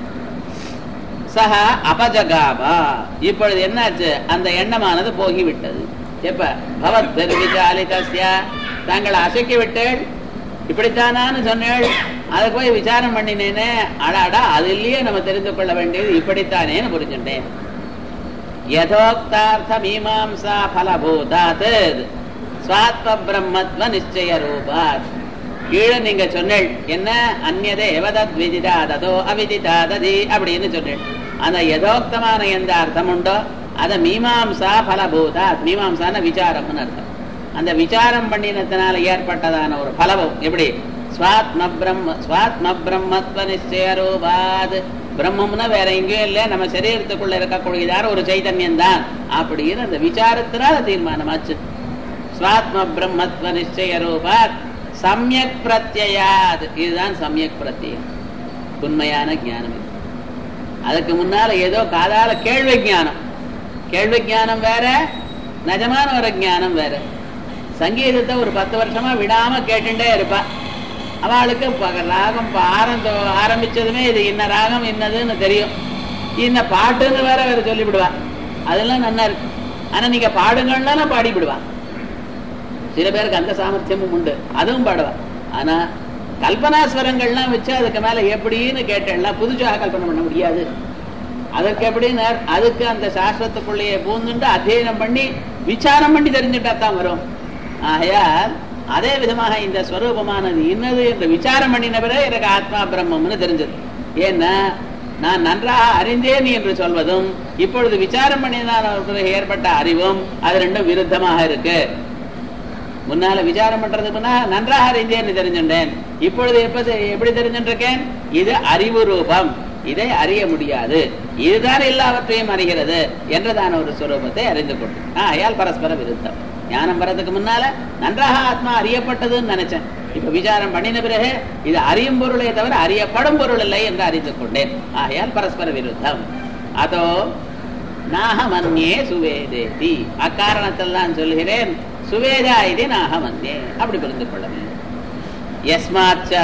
சஹ அபஜகாமா, இப்பொழுது என்னாச்சு? அந்த எண்ணமானது போகிவிட்டது. எப்ப? பவத் பெருவிசாலிதஸ்ய, தாங்கள் அசைக்கி விட்டேள், இப்படித்தானான்னு சொன்னேள், அதை போய் விசாரம் பண்ணினேனே, அடாடா அது இல்லையே நம்ம தெரிந்து கொள்ள வேண்டியது இப்படித்தானேன்னு புரிஞ்சுட்டேன். யதோக்தார்த்த மீமாம்சா பலபூதாத் ஸ்வாத்ம பிரம்மத்வ நிச்சய ரூபாத். கீழே நீங்க சொன்னேள் என்ன? அந்நதே எவதத் விதிதா ததோ அவிதிதா ததி அப்படின்னு சொன்னேள். அந்த யதோக்தமான எந்த அர்த்தம் உண்டோ அதை மீமாம்சா பலபூதா, மீமாம்சான விசாரம்னு அர்த்தம். அந்த விசாரம் பண்ணினத்தினால ஏற்பட்டதான ஒரு பலவும் எப்படி? ஸ்வாத்ம பிரம்ம ஸ்வாத்ம பிரம்மத்வ நிச்சய ரூபாத். பிரம்மம்னா வேற எங்கேயும் இல்லை, நம்ம சரீரத்துக்குள்ள இருக்கக்கூடியதான ஒரு சைதன்யம் தான் அப்படின்னு அந்த விசாரத்தினால தீர்மானமாச்சு. ஸ்வாத்ம பிரம்மத்வ நிச்சய ரூபாத் சமயக் பிரத்யாது, இதுதான் சமயக் பிரத்யம், உண்மையான ஞானம். அதுக்கு முன்னால ஏதோ காதால கேள்வி ஞானம், கேள்வி ஞானம் வேற, நிஜமான ஒரு ஞானம் வேற. சங்கீதத்தை ஒரு பத்து வருஷமா விடாம கேட்டுட்டே இருப்பா. அவளுக்கு ராகம் ஆரம்ப ஆரம்பிச்சதுமே இது இன்ன ராகம் இன்னதுன்னு தெரியும், இன்ன பாட்டுன்னு வேற வேற சொல்லிவிடுவா. அதெல்லாம் நல்லா இருக்கு. ஆனா நீங்க பாடுங்கள்னா பாடிவிடுவா. சில பேருக்கு அந்த சாமர்த்தியமும் உண்டு, அதுவும் பாடுவா. ஆனா கல்பனாஸ்வரங்கள்லாம் வச்சு அதுக்கு மேல எப்படின்னு கேட்டேன்னா புதுசாக கல்பனை பண்ண முடியாது. அதற்கு எப்படின்னு அதுக்கு அந்த சாஸ்திரத்துக்குள்ளேயே பூந்துட்டு அத்தியனம் பண்ணி விசாரம் பண்ணி தெரிஞ்சுட்டா தான் வரும். ஆகையால் அதே விதமாக இந்த ஸ்வரூபமானது இன்னது என்று விசாரம் பண்ணின பிறகு எனக்கு ஆத்மா பிரம்மம்னு தெரிஞ்சது. ஏன்னா நான் நன்றாக அறிந்தேன் என்று சொல்வதும் இப்பொழுது விசாரம் பண்ணினால் ஏற்பட்ட அறிவும் அது ரெண்டும் விருத்தமாக இருக்கு. முன்னால விசாரம் பண்றதுக்குன்னா நன்றாக அறிந்தேன் தெரிஞ்சுட்டேன், இப்பொழுது எப்ப எப்படி தெரிஞ்சுருக்கேன்? இது அறிவு ரூபம், இதை அறிய முடியாது, இதுதான் எல்லாவற்றையும் அறிகிறது என்றதான ஒரு ஸ்வரூபத்தை அறிந்து கொண்டு ஆகையால் பரஸ்பர விருத்தம். ஞானம் வர்றதுக்கு முன்னால நன்றாக ஆத்மா அறியப்பட்டதுன்னு நினைச்சேன், இப்ப விசாரம் பண்ணின பிறகு இது அறியும் பொருளே தவிர அறியப்படும் பொருள் இல்லை என்று அறிந்து கொண்டேன். ஆகையால் பரஸ்பர விருத்தம். அதோ நாகமன்யே சுவேதேதி, அக்காரணத்தில் நான் சொல்கிறேன் சுவேதா இது நாகமன்யே, அப்படி புரிந்து கொள்ளவில்லை. யஸ்மாச்ச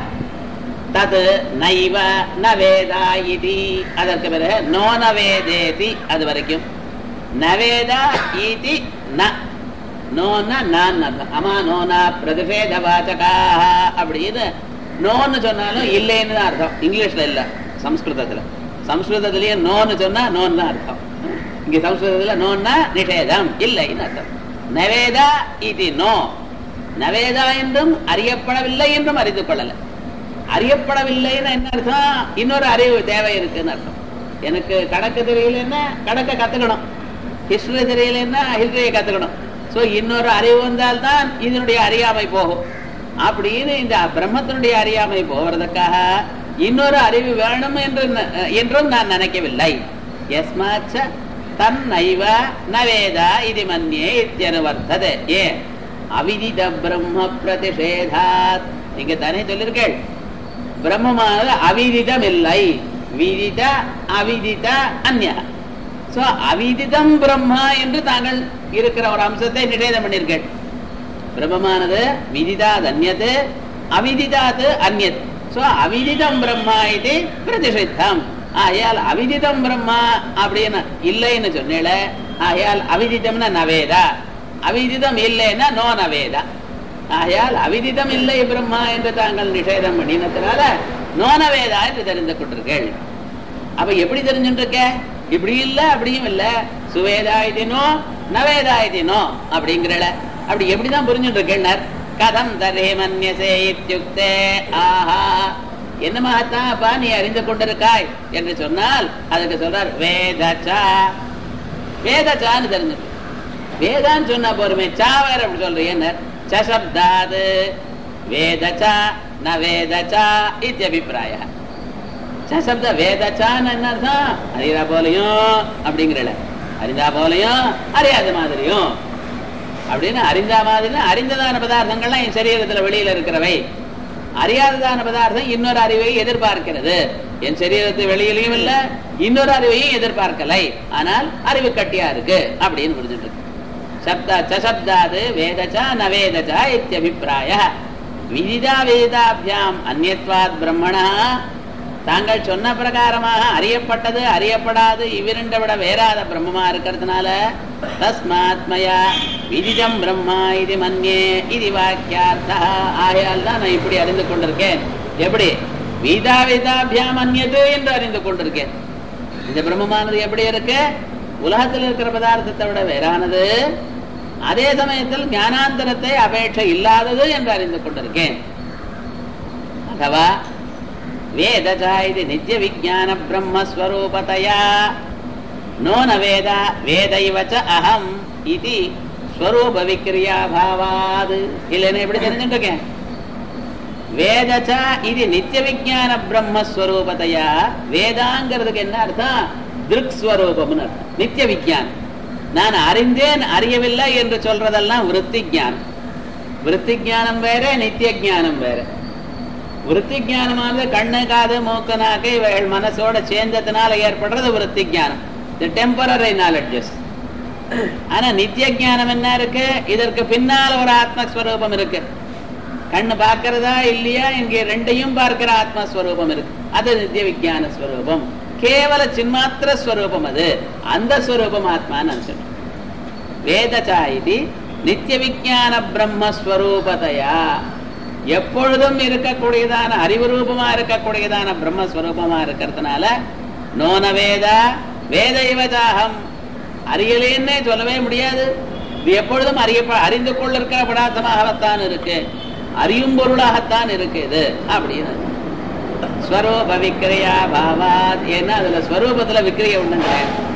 தது நைவ நவேதா இதி, அதற்கு பிறகு நோ நவேதேதி, அது வரைக்கும் நவேதா இதி ந, நோன்னா நான் அர்த்தம். அமா நோனா பிரதிஷேத வாசகாக அப்படின்னு நோன்னு சொன்னாலும் இல்லைன்னு தான் அர்த்தம். இங்கிலீஷ்ல இல்ல, சம்ஸ்கிருதத்துல. சம்ஸ்கிருதத்திலேயே நோன்னு சொன்னா நோன்னு தான் அர்த்தம். இங்க சம்ஸ்கிருதத்துல நோன்னா நிஷேதம், இல்லைன்னு அர்த்தம். நவேதா இது நோ, நவேதா என்றும் அறியப்படவில்லை என்றும் அறிந்து கொள்ளல. அறியப்படவில்லைன்னு என்ன அர்த்தம்? இன்னொரு அறிவு தேவை இருக்குன்னு அர்த்தம். எனக்கு கணக்கு தெரியலன்னா கணக்கை கத்துக்கணும், ஹிஸ்டரி தெரியலன்னா ஹிஸ்டரியை கத்துக்கணும். சோ இன்னொரு அறிவு வந்தால்தான் இதனுடைய அறியாமை போகும். அப்படின்னு இந்த பிரம்மத்தினுடைய அறியாமை போவதற்காக இன்னொரு அறிவு வேணும் என்று என்றும் நான் நினைக்கவில்லை. யஸ்மாச்ச தன் நைவ நவேதா இது மன்யே இத்யனுவர்த்ததே. ஏ அவிதித பிரம்ம பிரதிஷேதாத், நீங்க தானே சொல்லிருக்கேள் பிரம்மமானது அவிதிதம் இல்லை, விதித அவிதித அந்நிய. சோ அவிதிதம் பிரம்மா என்று தாங்கள் இருக்கிற ஒரு அம்சத்தை நிஷேதம் பண்ணிருக்கேள். பிரம்மமானது விதிதாத் அந்நியது, அவிதிதாத் அந்நியத். சோ அவிதிதம் பிரம்மா இது பிரதிஷித்தம். ஆயால் அவிதிதம் பிரம்மா அப்படின்னு இல்லைன்னு சொன்னேல, ஆயால் அவிதிதம்னா நவேதா, அவிதிதம் இல்லைன்னா நோ நவேதா. ஆயால் அவிதிதம் இல்லை பிரம்மா என்று தாங்கள் நிஷேதம் பண்ணினதுனால நோ நவேதா என்று தெரிந்து கொண்டிருக்கேள். அப்ப எப்படி தெரிஞ்சுருக்க? இப்படி இல்ல அப்படியும் இல்ல, சுவேதா இதுனோ நவேதா இதுனோ அப்படிங்கிறல. அப்படி எப்படிதான் புரிஞ்சுட்டு இருக்கேன்? கதம் தரே மன்யசே இத்யுக்தே. ஆஹா, என்ன மகத்தாப்பா நீ அறிந்து கொண்டிருக்காய் என்று சொன்னால் அதுக்கு சொல்றார் வேதச்சா. வேதச்சான்னு தெரிஞ்சு, வேதான்னு சொன்னா போருமே, சா வேற அப்படி சொல்றேன். சப்தாது வேதச்சா ந வேதச்சா இத்தியபிப்பிராய. சப்த வேதச்சான்னு என்ன அர்த்தம்? அறியா போலையும் அப்படிங்கிறல, அறிந்தா போலையும் அறியாத மாதிரியும் அப்படின்னு. அறிந்தா மாதிரி அறிந்ததான பதார்த்தங்கள்லாம் என் சரீரத்துல வெளியில இருக்கிறவை, அறியாததான பதார்த்தம் இன்னொரு அறிவை எதிர்பார்க்கிறது. என் சரீரத்து வெளியிலையும் இல்ல, இன்னொரு அறிவையும் எதிர்பார்க்கலை, ஆனால் அறிவு கட்டியா இருக்கு அப்படின்னு புரிஞ்சுட்டு இருக்கு. சப்தா சப்தாது வேதச்சா ந வேதச்சா இத்தியபிப்பிராய. விதிதா வேதாபியாம் அந்நியத்வாத் பிரம்மணா, தாங்கள் சொன்ன பிரகாரமாக அறியப்பட்டது அறியப்படாது இவ்விரண்டை விட வேறாத பிரம்மமா இருக்கிறதுனால தஸ்மாத்மயா விதிதம் பிரம்மா இது மன்யே இது வாக்கியார்த்தா. ஆகையால் தான் நான் இப்படி அறிந்து கொண்டிருக்கேன். எப்படி? வீதா வேதாபியாம் அந்நியது என்று அறிந்து கொண்டிருக்கேன். இந்த பிரம்மமானது எப்படி இருக்கு? உலகத்தில் இருக்கிற பதார்த்தத்தை விட வேறானது, அதே சமயத்தில் ஞானாந்தரத்தை அபேட்சை இல்லாதது என்று அறிந்து கொண்டிருக்கேன். அதுவா வேதச்சா இது நித்திய விஞ்ஞான பிரம்மஸ்வரூபதயா நோ ந வேத வேதைவச்ச அகம் இது ஸ்வரூப விக்ரியா பாவாது. இல்லைன்னு எப்படி தெரிஞ்சுட்டு இருக்கேன்? வேதச்சா இது நித்திய விஞ்ஞான பிரம்மஸ்வரூபதயா. வேதாங்கிறதுக்கு என்ன அர்த்தம்? திருக்ஸ்வரூபம்னு அர்த்தம். நித்திய விஞ்ஞானம். நான் அறிந்தேன் அறியவில்லை என்று சொல்றதெல்லாம் விருத்தி ஞானம். விருத்தி ஞானம் வேற, நித்திய ஞானம் வேற. விருத்தி ஞானமானது கண்ணு காது மூக்கு நாக்கு இவைகள் மனசோட சேர்ந்ததுனால ஏற்படுறது விருத்தி ஞானம், தி டெம்பரரி நாலெட்ஜஸ். ஆனா நித்திய ஞானம் என்ன இருக்கு? இதற்கு பின்னால் ஒரு ஆத்மஸ்வரூபம் இருக்கு. கண்ணு பார்க்கிறதா இல்லையா, இங்கே ரெண்டையும் பார்க்கிற ஆத்மஸ்வரூபம் இருக்கு. அது நித்திய விஞ்ஞான ஸ்வரூபம், கேவல சின்மாத்திர ஸ்வரூபம். அது அந்த ஸ்வரூபம் ஆத்மான்னு சொன்னோம். வேதச்சா இது நித்திய விஞ்ஞான பிரம்மஸ்வரூபதையா, எப்பொழுதும் இருக்கக்கூடியதான அறிவு ரூபமா இருக்கக்கூடியதான பிரம்மஸ்வரூபமா இருக்கிறதுனால நோன வேதா வேத இவதாகம், அறியலேன்னே சொல்லவே முடியாது. இது எப்பொழுதும் அறிய அறிந்து கொள்ள இருக்கிற பதார்த்தமாகத்தான் இருக்கு, அறியும் பொருளாகத்தான் இருக்கு இது அப்படின்னு. ஸ்வரூப விக்கிரியா பாவாத், ஏன்னா அதுல ஸ்வரூபத்துல விக்கிரிய ஒண்ணுங்க.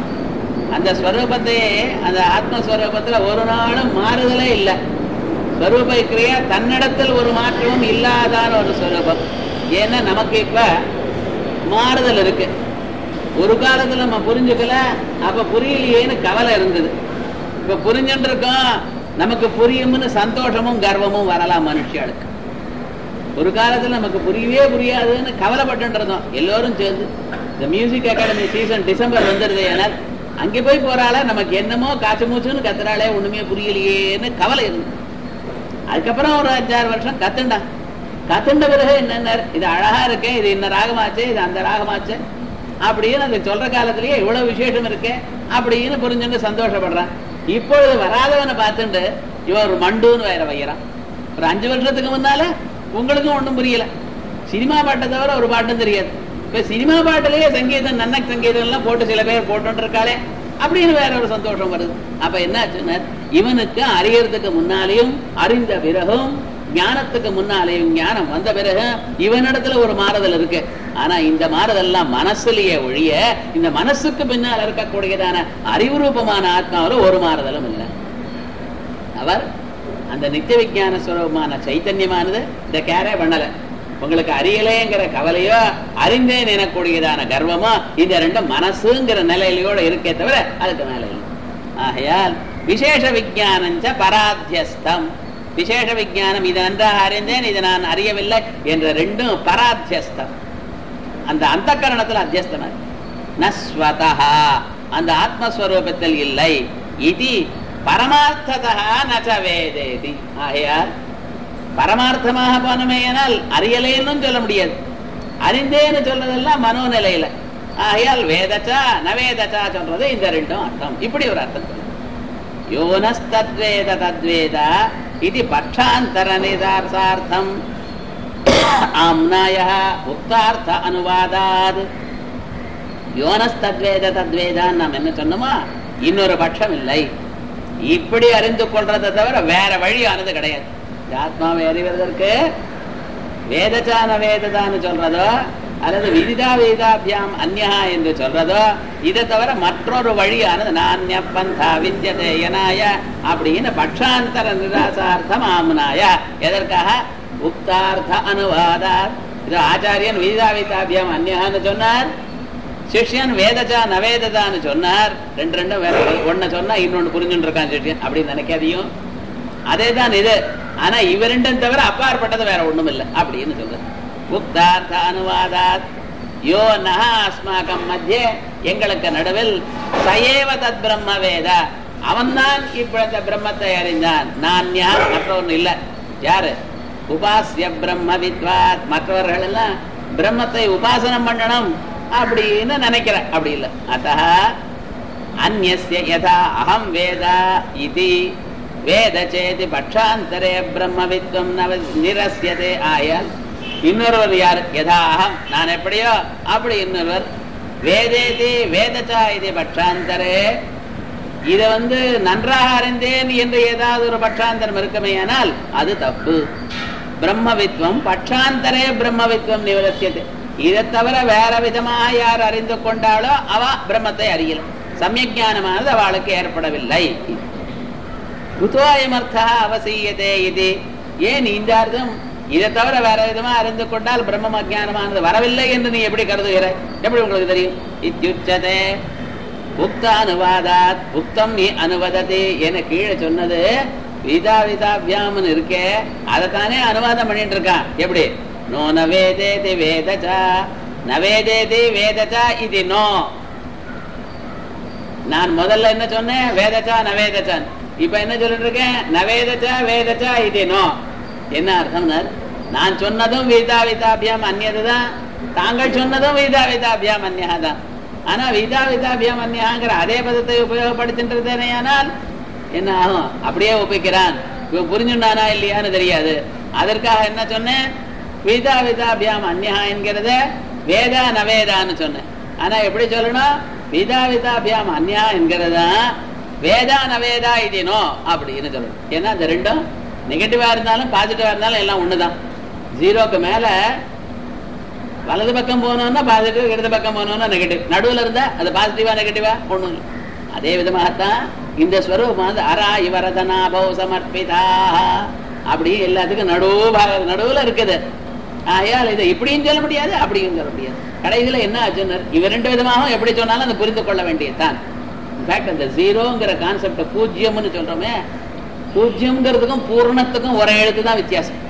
அந்த ஸ்வரூபத்தையே அந்த ஆத்மஸ்வரூபத்துல ஒரு நாளும் மாறுதலே இல்லை. ஸ்வரூப விக்கிரியா தன்னிடத்தில் ஒரு மாற்றமும் இல்லாதான ஒரு ஸ்வரூபம். ஏன்னா நமக்கு இப்ப மாறுதல் இருக்கு. ஒரு காலத்துல நம்ம புரிஞ்சுக்கல, அப்ப புரியலையேன்னு கவலை இருந்தது. இப்ப புரிஞ்சுட்டு இருக்கோம், நமக்கு புரியும்னு சந்தோஷமும் கர்வமும் வரலாம் மனுஷியாளுக்கு. ஒரு காலத்துல நமக்கு புரியவே புரியாதுன்னு கவலைப்பட்டு இருந்தோம் எல்லோரும் சேர்ந்து. இந்த மியூசிக் அகாடமி சீசன் டிசம்பர் வந்துருது, ஏன்னா அங்கே போய் போறாள நமக்கு என்னமோ காய்ச்ச மூச்சுன்னு கத்துறாளே, ஒண்ணுமே புரியலையேன்னு கவலை இருந்தது. அதுக்கப்புறம் ஒரு அஞ்சாறு வருஷம் கத்துண்டான். கத்துண்ட பிறகு என்ன, இது அழகா இருக்கு, இது இந்த ராகமாச்சு, இது அந்த ராகமாச்சு அப்படின்னு அது சொல்ற காலத்திலேயே இவ்வளவு விசேஷம் இருக்கு அப்படின்னு புரிஞ்சுட்டு சந்தோஷப்படுறான். இப்பொழுது வராதவனை பார்த்துட்டு இவன் ஒரு மண்டுன்னு வேற வைக்கிறான். ஒரு அஞ்சு வருஷத்துக்கு முன்னால உங்களுக்கும் ஒன்றும் புரியல, சினிமா பாட்டை தவிர ஒரு பாட்டும் தெரியாது. இப்ப சினிமா பாட்டிலேயே சங்கீதம் நன்ன சங்கீதம் எல்லாம் போட்டு சில பேர் போட்டு இருக்காளே அப்படின்னு வேற ஒரு சந்தோஷம் வருது. அப்ப என்ன ஆச்சுன்னா, இவனுக்கு அறியறதுக்கு முன்னாலேயும் அறிந்த பிறகும் ஞானத்துக்கு முன்னாலேயும் ஞானம் வந்த பிறகு இவனிடத்துல ஒரு மாறுதல் இருக்கு. ஆனா இந்த மாறுதல்லாம் மனசுலயே ஒழிய இந்த மனசுக்கு பின்னால் இருக்கக்கூடியதான அறிவுரூபமான ஆத்மாவில் ஒரு மாறுதலும் இல்லை. அவர் அந்த நித்திய விஞ்ஞான ஸ்வரூபமான சைத்தன்யமானது இந்த கேரே பண்ணல. உங்களுக்கு அறியலேங்கிற கவலையோ அறிந்தேன் எனக்கூடியதான கர்வமோ இந்த ரெண்டும் மனசுங்கிற நிலையிலோட இருக்கே தவிர அதுக்கு மேல இல்லை. ஆகையால் விசேஷ விஞ்ஞானஞ்ச பராத்தியஸ்தம், விசேஷ விஞ்ஞானம் இது நன்றாக அறிந்தேன் இது நான் அறியவில்லை என்ற ரெண்டும் பராத்தியஸ்தம், அந்த அந்த கரணத்தில் அத்தியஸ்தம். நஸ்வதா அந்த ஆத்மஸ்வரூபத்தில் இல்லை. இது பரமார்த்ததா நச வேதேதி. ஆகையால் பரமார்த்தமாக போனமேயானால் அறியலேன்னு சொல்ல முடியாது, அறிந்தேன்னு சொல்றதெல்லாம் மனோநிலையில. ஆகையால் வேதச்சா நவேதச்சா சொல்றது இந்த ரெண்டும் அர்த்தம். இப்படி ஒரு அர்த்தம் சொல்ல யோனஸ்தத்வேத தத்வேதா இது பட்சாந்தர நிதார்த்தார்த்தம் ஆம்னாய உக்தார்த்த அனுவாதாத். யோனஸ்தத்வேத தத்வேதான் நாம் என்ன சொன்னோமா, இன்னொரு பட்சம் இல்லை. இப்படி அறிந்து கொள்றதை தவிர வேற வழியானது கிடையாது. ஆத்மாவை அறிவதற்கு வேதச்சான வேததான்னு சொல்றதோ அல்லது விதிதா வேதாபியாம் அந்யா என்று சொல்றதோ இதை தவிர மற்றொரு வழியானது நானிய பந்தா வித்யதே யனாய அப்படின்னு பட்சாந்தர நிராசார்த்தம் ஆம்னாய. எதற்காக? உக்தார்த்த அனுவாதா. இது ஆச்சாரியன் விதிதா வேதாபியாம் அந்யான்னு சொன்னார், சிஷ்யன் வேதச்சா நவேததான்னு சொன்னார். ரெண்டு ரெண்டும் வேற, ஒன்னு சொன்னா இன்னொன்னு புரிஞ்சுட்டு இருக்கான் சிஷ்யன் அப்படின்னு நினைக்காதையும் அதே தான் இது. ஆனா இவ ரெண்டும் தவிர அப்பாற்பட்டது வேற ஒண்ணும் இல்லை அப்படின்னு சொல்ற. உக்தார்த்த அனுவாதாத் யோ நஹ அஸ்மாகம் மத்தியே, எங்களுக்கு நடுவில் சயேவ தத் பிரம்ம வேத, அவன்தான் இப்ப இந்த பிரம்மத்தை அறிந்தான். நான்யா மற்றவன் இல்லை. யாரு? உபாசிய பிரம்ம வித்வாத், மற்றவர்கள் எல்லாம் பிரம்மத்தை உபாசனம் பண்ணணும் அப்படின்னு நினைக்கிற, அப்படி இல்லை. அத்தः அன்யஸ்ய யதா அகம் வேத இதி வேத சேதி பட்சாந்தரே பிரம்மவித்வம் நிரஸ்யதே. ஆயால் இன்னொருவர் யார்? யதா அகம் நான் எப்படியோ அப்படி இன்னொருவர். வேதேதி வேதச்சா இது பட்சாந்தரே, இதை வந்து நன்றாக அறிந்தேன் என்று ஏதாவது ஒரு பட்சாந்தரம் இருக்குமே ஆனால் அது தப்பு. பிரம்மவித்வம் பட்சாந்தரே பிரம்மவித்வம் நிவரஸ்யதே. இதை தவிர வேற விதமாக யார் அறிந்து கொண்டாலோ அவ பிரம்மத்தை அறியல, சமயஞானமானது அவளுக்கு ஏற்படவில்லை. குதோயமர்த்தா அவசியதே இது. ஏன் இந்த அர்த்தம்? இதை தவிர வேற விதமா அறிந்து கொண்டால் பிரம்ம அஜானமானது வரவில்லை என்று நீ எப்படி கருதுகிறாய்? எப்படி உங்களுக்கு தெரியும்? இத்யுச்சதே உக்த அனுவாதாத் உக்தம் நீ அனுவததே என கீழே சொன்னது வீதா வீதாபியாம்னு இருக்கே அதைத்தானே அனுவாதம் பண்ணிட்டு இருக்கான். எப்படி? நோ நவேதேதி வேதச்சா நவேதேதி வேதச்சா இது நோ. நான் முதல்ல என்ன சொன்னேன்? வேதச்சா நவேதச்சான். இப்ப என்ன சொல்லிட்டு இருக்கேன்? நவேதச்சா வேதச்சா இது நோ. என்ன அர்த்தம்? நான் சொன்னதும் வீதா வீதாபியாம் அந்நியதுதான், தாங்கள் சொன்னதும் வீதா வீதாபியாம் அந்நியாதான். ஆனா வீதா வீதாபியாம் அந்நியாங்கிற அதே பதத்தை உபயோகப்படுத்தின்றதேனே ஆனால் என்ன ஆகும்? அப்படியே ஒப்பிக்கிறான். புரிஞ்சுண்டானா இல்லையான்னு தெரியாது. அதற்காக என்ன சொன்னேன்? வீதா வீதாபியாம் அந்நியா என்கிறத வேதா நவேதான்னு சொன்னேன். ஆனா எப்படி சொல்லணும்? வீதா வீதாபியாம் அந்நியா என்கிறதா வேதா நவேதா இதுனோ அப்படின்னு சொல்லணும். ஏன்னா இந்த ரெண்டும் நெகட்டிவா இருந்தாலும் பாசிட்டிவா இருந்தாலும் எல்லாம் ஒண்ணுதான். ஜீரோக்கு மேல வலது பக்கம் போனோம்னா பாசிட்டிவ், இடது பக்கம் போனோம்னா நெகட்டிவ். நடுவில் இருந்தா அது பாசிட்டிவா நெகட்டிவா ஒண்ணும் இல்லை. அதே விதமாகத்தான் இந்த ஸ்வரூபம் வந்து அரா இவரதனாபௌ சமர்ப்பிதா அப்படி எல்லாத்துக்கும் நடுவு நடுவுல இருக்குது. ஆகையால் இதை இப்படியும் சொல்ல முடியாது, அப்படியும் சொல்ல முடியாது. கடைசியில என்ன ஆச்சுன்னு இவ ரெண்டு விதமாகவும் எப்படி சொன்னாலும் அதை புரிந்து கொள்ள வேண்டியதுதான். இன்ஃபேக்ட் அந்த ஜீரோங்கிற கான்செப்ட பூஜ்யம்னு சொல்றோமே, பூஜ்யம்ங்கிறதுக்கும் பூர்ணத்துக்கும் ஒரே எழுத்து தான் வித்தியாசம்.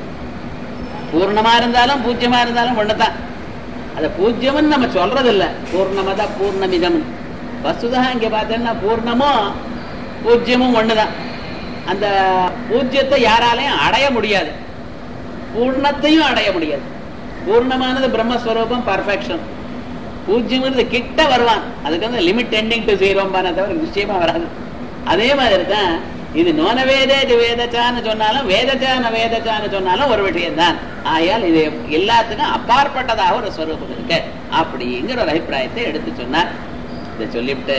பூர்ணமா இருந்தாலும் பூஜ்யமா இருந்தாலும் ஒண்ணுதான். அத பூஜ்யம்னு நம்ம சொல்றது இல்ல, பூர்ணமதா பூர்ணமிதம். வசுதா இங்க பார்த்தேன்னா பூர்ணமும் பூஜ்யமும் ஒண்ணுதான். அந்த பூஜ்யத்தை யாராலையும் அடைய முடியாது, பூர்ணத்தையும் அடைய முடியாது. பூர்ணமானது பிரம்மஸ்வரூபம், பர்ஃபெக்ஷன். பூஜ்யம்ங்கிறது கிட்ட வருவான், அதுக்கு வந்து லிமிட் எண்டிங் டு ஜீரோம்பான தவிர நிச்சயமா வராது. அதே மாதிரி தான் இது நோனவேதே வேதச்சான்னு சொன்னாலும் வேதச்சான வேதச்சான்னு சொன்னாலும் ஒரு விஷயம் தான். ஆயால் இது எல்லாத்துக்கும் அப்பாற்பட்டதாக ஒரு ஸ்வரூபம் இருக்கு அப்படிங்கிற ஒரு அபிப்பிராயத்தை எடுத்து சொன்னார். இதை சொல்லிவிட்டு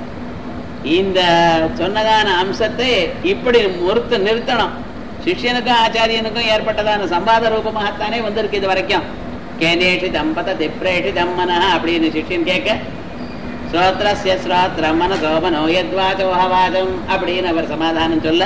இந்த சொன்னதான அம்சத்தை இப்படி முறுத்து நிறுத்தணும். சிஷ்யனுக்கும் ஆச்சாரியனுக்கும் ஏற்பட்டதான சம்பாத ரூபமாகத்தானே வந்திருக்கு இது வரைக்கும். கேனேஷி தம்பத திப்ரேஷி தம்மனா அப்படின்னு சிஷ்யன் கேட்க, ஸ்ரோத்ரஸ்ய ஸ்ரோத்ரம் மனசோபனோ யத்வாச்சோஹவாச்சம் அப்படின்னு அவர் சமாதானம் சொல்ல,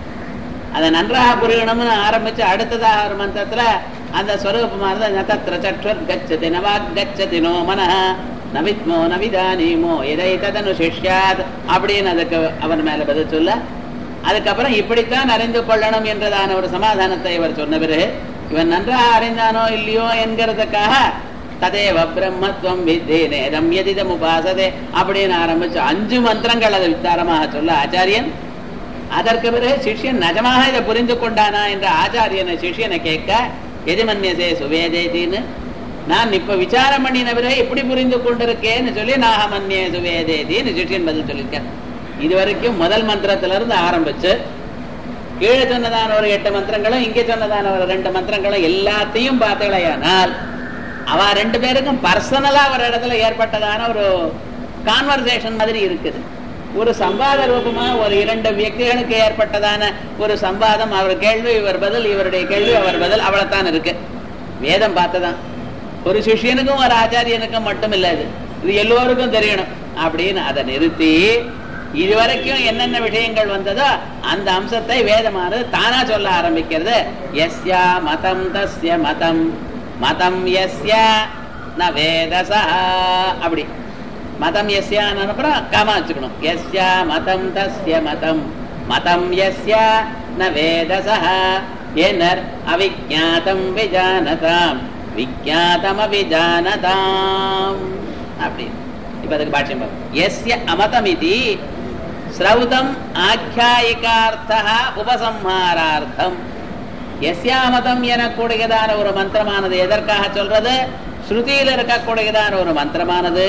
அதை நன்றாக புரியணும்னு ஆரம்பிச்சு அடுத்ததாக ஒரு மந்திரத்துல அந்த ஸ்வரூபமானது நதத்ர சக்ஷுர் கச்சதி நவாக் கச்சதி நோ மனஹ நவித்மோ நவிதானிமோ எதை ததனு சிஷ்யாத் அப்படின்னு அதுக்கு அவன் மேல பதில் சொல்ல, அதுக்கப்புறம் இப்படித்தான் அறிந்து கொள்ளணும் என்றதான ஒரு சமாதானத்தை இவர் சொன்ன பிறகு இவன் நன்றாக அறிந்தானோ இல்லையோ என்கிறதுக்காக ததேவ பிரம்மத்வம் வித்தி நேதம் எதிதம் உபாசதே அப்படின்னு ஆரம்பிச்சு அஞ்சு மந்திரங்கள் அதை விஸ்தாரமாக சொல்ல ஆச்சாரியன். அதற்கு பிறகு சிஷ்யன் நிஜமாக இதை புரிந்து கொண்டானா என்ற ஆச்சாரியனை சிஷ்யனை கேட்க, எதிமன்யசே சுவேதேதின்னு நான் இப்ப விசாரம் பண்ணின பிறகு இப்படி புரிந்து கொண்டிருக்கேன்னு சொல்லி நாகமன்யே சுவேதேதின்னு சிஷ்யன் பதில் சொல்லியிருக்கேன். இது வரைக்கும் முதல் மந்திரத்திலிருந்து ஆரம்பிச்சு கீழே சொன்னதான ஒரு எட்டு மந்திரங்களும் இங்கே சொன்னதான ஒரு ரெண்டு மந்திரங்களும் எல்லாத்தையும் பார்த்தீங்களேயானால் அவ ரெண்டு பேருக்கும் பர்சனலா ஒரு இடத்துல ஏற்பட்டதான ஒரு கான்வர்சேஷன் மாதிரி இருக்குது. ஒரு சம்பாத ரூபமா ஒரு இரண்டு வியக்திகளுக்கு ஏற்பட்டதான ஒரு சம்பாதம், அவர் கேள்வி இவர் பதில், இவருடைய கேள்வி அவர் பதில், அவ்வளவுதான் இருக்கு. வேதம் பார்த்ததான் ஒரு சிஷ்யனுக்கும் ஒரு ஆச்சாரியனுக்கும் மட்டும் இல்ல, இது இது எல்லோருக்கும் தெரியணும் அப்படின்னு அதை நிறுத்தி இதுவரைக்கும் என்னென்ன விஷயங்கள் வந்ததோ அந்த அம்சத்தை வேதமானது தானா சொல்ல ஆரம்பிக்கிறது. யஸ்யா மதம் தஸ்ய மதம் மதம் யஸ்ய ந வேதசா அப்படி மதம் யஸ்யான்னு அப்புறம் காமா வச்சுக்கணும். யஸ்யா மதம் தஸ்ய மதம் மதம் யஸ்ய ந வேதசா ஏனர் அவிஜ்ஞாதம் விஜானதாம் விஜ்ஞாதம் அவிஜானதாம் அப்படி. இப்ப அதுக்கு பாஷ்யம் பார்ப்போம். யஸ்ய அமதமிதி ஸ்ரௌதம் ஆख्यायिकार्थः உபசம்ஹாரார்த்தம். யஸ்யாமதம் எனக்கூடியதான ஒரு மந்திரமானது எதற்காக சொல்றது? ஸ்ருதியில் இருக்கக்கூடியதான ஒரு மந்திரமானது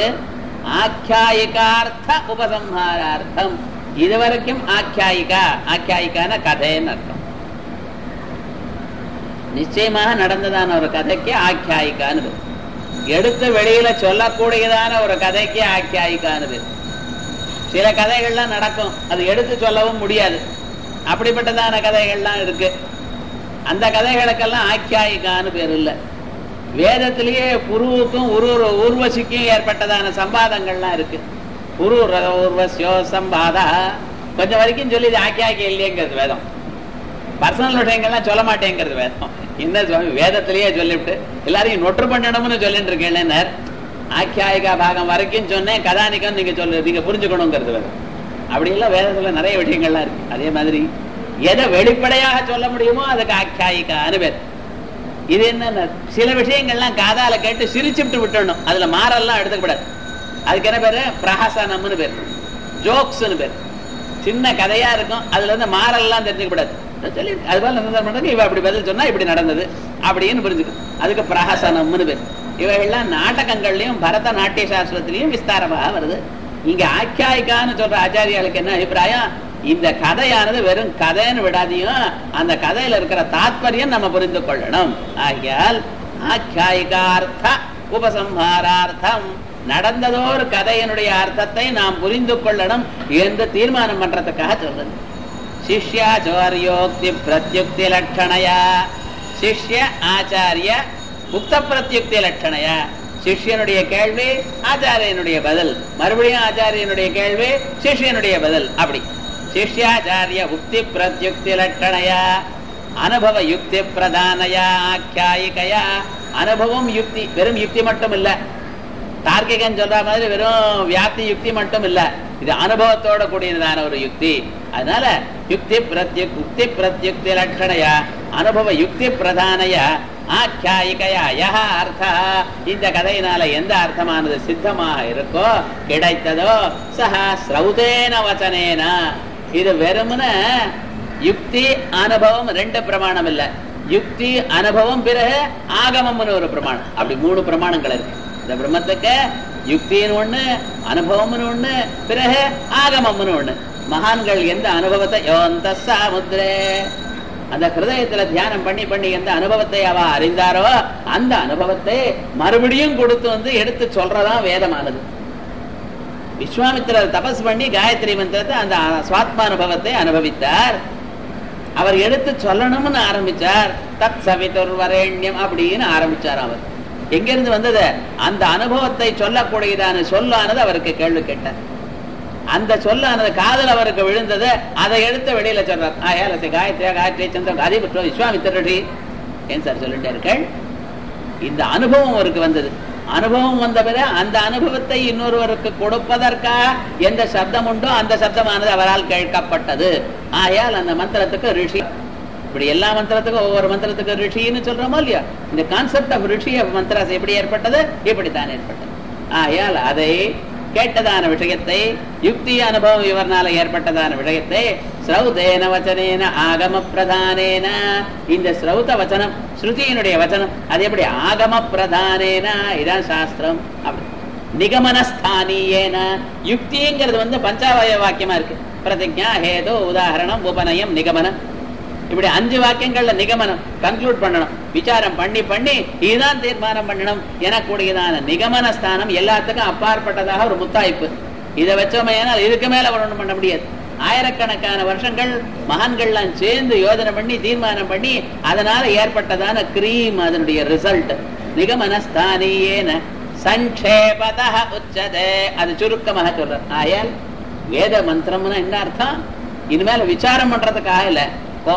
ஆख्यायिकार्थ உபசம்ஹாரார்த்தம். இதுவரைக்கும் ஆख्यायिका, ஆख्यायिकाன கதைன்னு அர்த்தம். நிச்சயமாக நடந்ததான ஒரு கதைக்கு ஆख्यायिकाன்னு எடுத்து வெளியில சொல்லக்கூடியதான ஒரு கதைக்கு ஆख्यायिकाன்னு. சில கதைகள்லாம் நடக்கும், அது எடுத்து சொல்லவும் முடியாது, அப்படிப்பட்டதான கதைகள்லாம் இருக்கு. அந்த கதைகளுக்கெல்லாம் ஆख्यायिकाன்னு பேர் இல்லை. வேதத்திலேயே புருவுக்கும் ஒரு ஊர்வசிக்கும் ஏற்பட்டதான சம்பாதங்கள்லாம் இருக்கு. புரு ஊர்வசியோ சம்பாதா கொஞ்சம் வரைக்கும் சொல்லி இது ஆख्यायिका இல்லையங்கிறது வேதம். பர்சனல் விஷயங்கள்லாம் சொல்ல மாட்டேங்கிறது வேதம். என்ன சுவாமி வேதத்திலேயே சொல்லிவிட்டு எல்லாரையும் நொற்று பண்ணணும்னு சொல்லிட்டு இருக்கேன். ஆख्यायिका பாகம் வரைக்கும் சொன்னேன், கதானிக்கம் நீங்க சொல்லு நீங்க புரிஞ்சுக்கணுங்கிறது வேதம். அப்படி எல்லாம் வேதத்துல நிறைய விஷயங்கள்லாம் இருக்கு. அதே மாதிரி எதை வெளிப்படையாக சொல்ல முடியுமோ அதுக்கு ஆக்கியாயிக்கான்னு பேர். இது என்ன, சில விஷயங்கள்லாம் காதால கேட்டு சிரிச்சுட்டு விட்டுடணும், அதுல மாறெல்லாம் எடுத்துக்கூடாது. அதுக்கு என்ன பேரு? பிரஹசனம்னு பேர், ஜோக்ஸ்னு பேர். சின்ன கதையா இருக்கும், அதுல இருந்து மாறெல்லாம் தெரிஞ்சுக்கூடாது. சொல்லி அது போல நடந்தது, இவ அப்படி பதில் சொன்னா இப்படி நடந்தது அப்படின்னு புரிஞ்சுக்கும், அதுக்கு பிரஹசனம்னு பேர். இவைகள்லாம் நாடகங்கள்லயும் பரத நாட்டிய சாஸ்திரத்திலையும் விஸ்தாரமாக வருது. இங்க ஆக்கியாயிக்கான்னு சொல்ற ஆச்சாரியாளுக்கு என்ன அபிப்பிராயம்? இந்த கதையானது வெறும் கதைன்னு விடாதையும் அந்த கதையில இருக்கிற தாத்பரியம் நம்ம புரிந்து கொள்ளணும். ஆகியால் ஆக்கியாயிகார்த்த உபசம்ஹாரார்த்தம், நடந்ததோர் கதையினுடைய அர்த்தத்தை நாம் புரிந்து கொள்ளணும் என்று தீர்மானம் பண்றதுக்காக சொல்றது. சிஷ்யாச்சாரியோக்தி பிரத்யுக்தி லட்சணையா, சிஷ்ய ஆச்சாரிய முக்த பிரத்யுக்தி லட்சணையா. சிஷ்யனுடைய கேள்வி ஆச்சாரியனுடைய பதில், மறுபடியும் ஆச்சாரியனுடைய கேள்வி சிஷ்யனுடைய பதில். அப்படி சிஷ்யாச்சாரிய உக்தி பிரத்யுக்தி லட்சணையா அனுபவ யுக்தி பிரதானயா ஆக்கியாயிகையா. அனுபவம் யுக்தி, வெறும் யுக்தி மட்டும் இல்ல, தார்க்கிகன் சொல்ற மாதிரி வெறும் வியாப்தி யுக்தி மட்டும் இல்ல, இது அனுபவத்தோட கூடியதான ஒரு யுக்தி. அதனால யுக்தி பிரத்யுக் யுக்தி பிரத்யுக்தி லட்சணையா அனுபவ யுக்தி பிரதானயா ஆக்கியாயிகையா யஹ அர்த்தா. இந்த கதையினால எந்த அர்த்தமானது சித்தமாக இருக்கோ கிடைத்ததோ சஹா ஸ்ரௌதேன வச்சனேன. இது வெறுமன யுக்தி அனுபவம் ரெண்டு பிரமாணம் இல்ல, யுக்தி அனுபவம் பிறகு ஆகமம்னு ஒரு பிரமாணம். அப்படி மூணு பிரமாணங்கள் இருக்கு இந்த பிரம்மத்துக்கு. யுக்தின்னு ஒண்ணு, அனுபவம்னு ஒண்ணு, பிறகு ஆகமம்னு ஒண்ணு. மகான்கள் எந்த அனுபவத்தை யோந்த சாமுத்ரே, அந்த ஹிருதயத்துல தியானம் பண்ணி பண்ணி எந்த அனுபவத்தை அவ அறிந்தாரோ அந்த அனுபவத்தை மறுபடியும் கொடுத்து வந்து எடுத்து சொல்றதான் வேதமானது. விஸ்வாமித்திரர் தபஸ் பண்ணி காயத்ரி மந்திரத்தை அந்த சுவாத்மானுபவத்தை அனுபவித்தார். அவர் எடுத்து சொல்லணும்னு ஆரம்பிச்சார். தத் சவிதுர்வரேண்யம் அப்படின்னு ஆரம்பிச்சார். அவர் எங்கிருந்து வந்தது? அந்த அனுபவத்தை சொல்லக்கூடியதான சொல்லானது அவருக்கு கேள்வி கேட்டார். அந்த சொல்லானது காதல் அவருக்கு விழுந்தது, அதை எடுத்து வெளியில சொல்றார். ஆயால காயத்ரியா காயத்ரி சந்திரன் அதே பற்றி விஸ்வாமித்திரடி ஏன் சார் சொல்லிட்டே இருக்கேன். இந்த அனுபவம் அவருக்கு வந்தது. அனுபவம் வந்த பிறகு அந்த அனுபவத்தை இன்னொருவருக்கு கொடுப்பதற்காக எந்த சப்தம் உண்டோ அந்த சப்தமானது அவரால் கேட்கப்பட்டது. ஆயால் அந்த மந்திரத்துக்கு ரிஷி. இப்படி எல்லா மந்திரத்துக்கும் ஒவ்வொரு மந்திரத்துக்கு ரிஷின்னு சொல்றோமோ இல்லையா, இந்த concept of rishi of mantras எப்படி ஏற்பட்டது? இப்படித்தான் ஏற்பட்டது. ஆயால் அதை கேட்டதான விஷயத்தை, யுக்தி அனுபவம் இவர்னால ஏற்பட்டதான விஷயத்தை ஸ்ரௌதேன வச்சனேன ஆகம பிரதானேன, இந்த ஸ்ரௌத வச்சனம் ஸ்ருதியினுடைய வச்சனம் அது எப்படி ஆகம பிரதானேன, இதான் சாஸ்திரம். அப்படி நிகமனஸ்தானியேன, யுக்திங்கிறது வந்து பஞ்சாவய வாக்கியமா இருக்கு. பிரதிஜா, ஹேது, உதாரணம், உபநயம், நிகமனம். இப்படி அஞ்சு வாக்கியங்கள்ல நிகமனம் கன்க்ளூட் பண்ணணும். விசாரம் பண்ணி பண்ணி இதுதான் தீர்மானம் பண்ணணும் எனக்கூடியதான நிகமன ஸ்தானம் எல்லாத்துக்கும் அப்பாற்பட்டதாக ஒரு முத்தாய்ப்பு. இதை வச்சோமே இதுக்கு மேல ஒன்றும் பண்ண முடியாது. ஆயிரக்கணக்கான வருஷங்கள் மகான்கள்லாம் சேர்ந்து யோஜனை பண்ணி தீர்மானம் பண்ணி அதனால ஏற்பட்டதான கிரீம், அதனுடைய ரிசல்ட். நிகமனஸ்தானியேன சங்கேபதஹ உச்சதே, அது சுருக்கமாக சொல்ற. ஆயால் வேத மந்திரம்னா என்ன அர்த்தம்? இனிமேல விசாரம் பண்றதுக்காக இல்ல.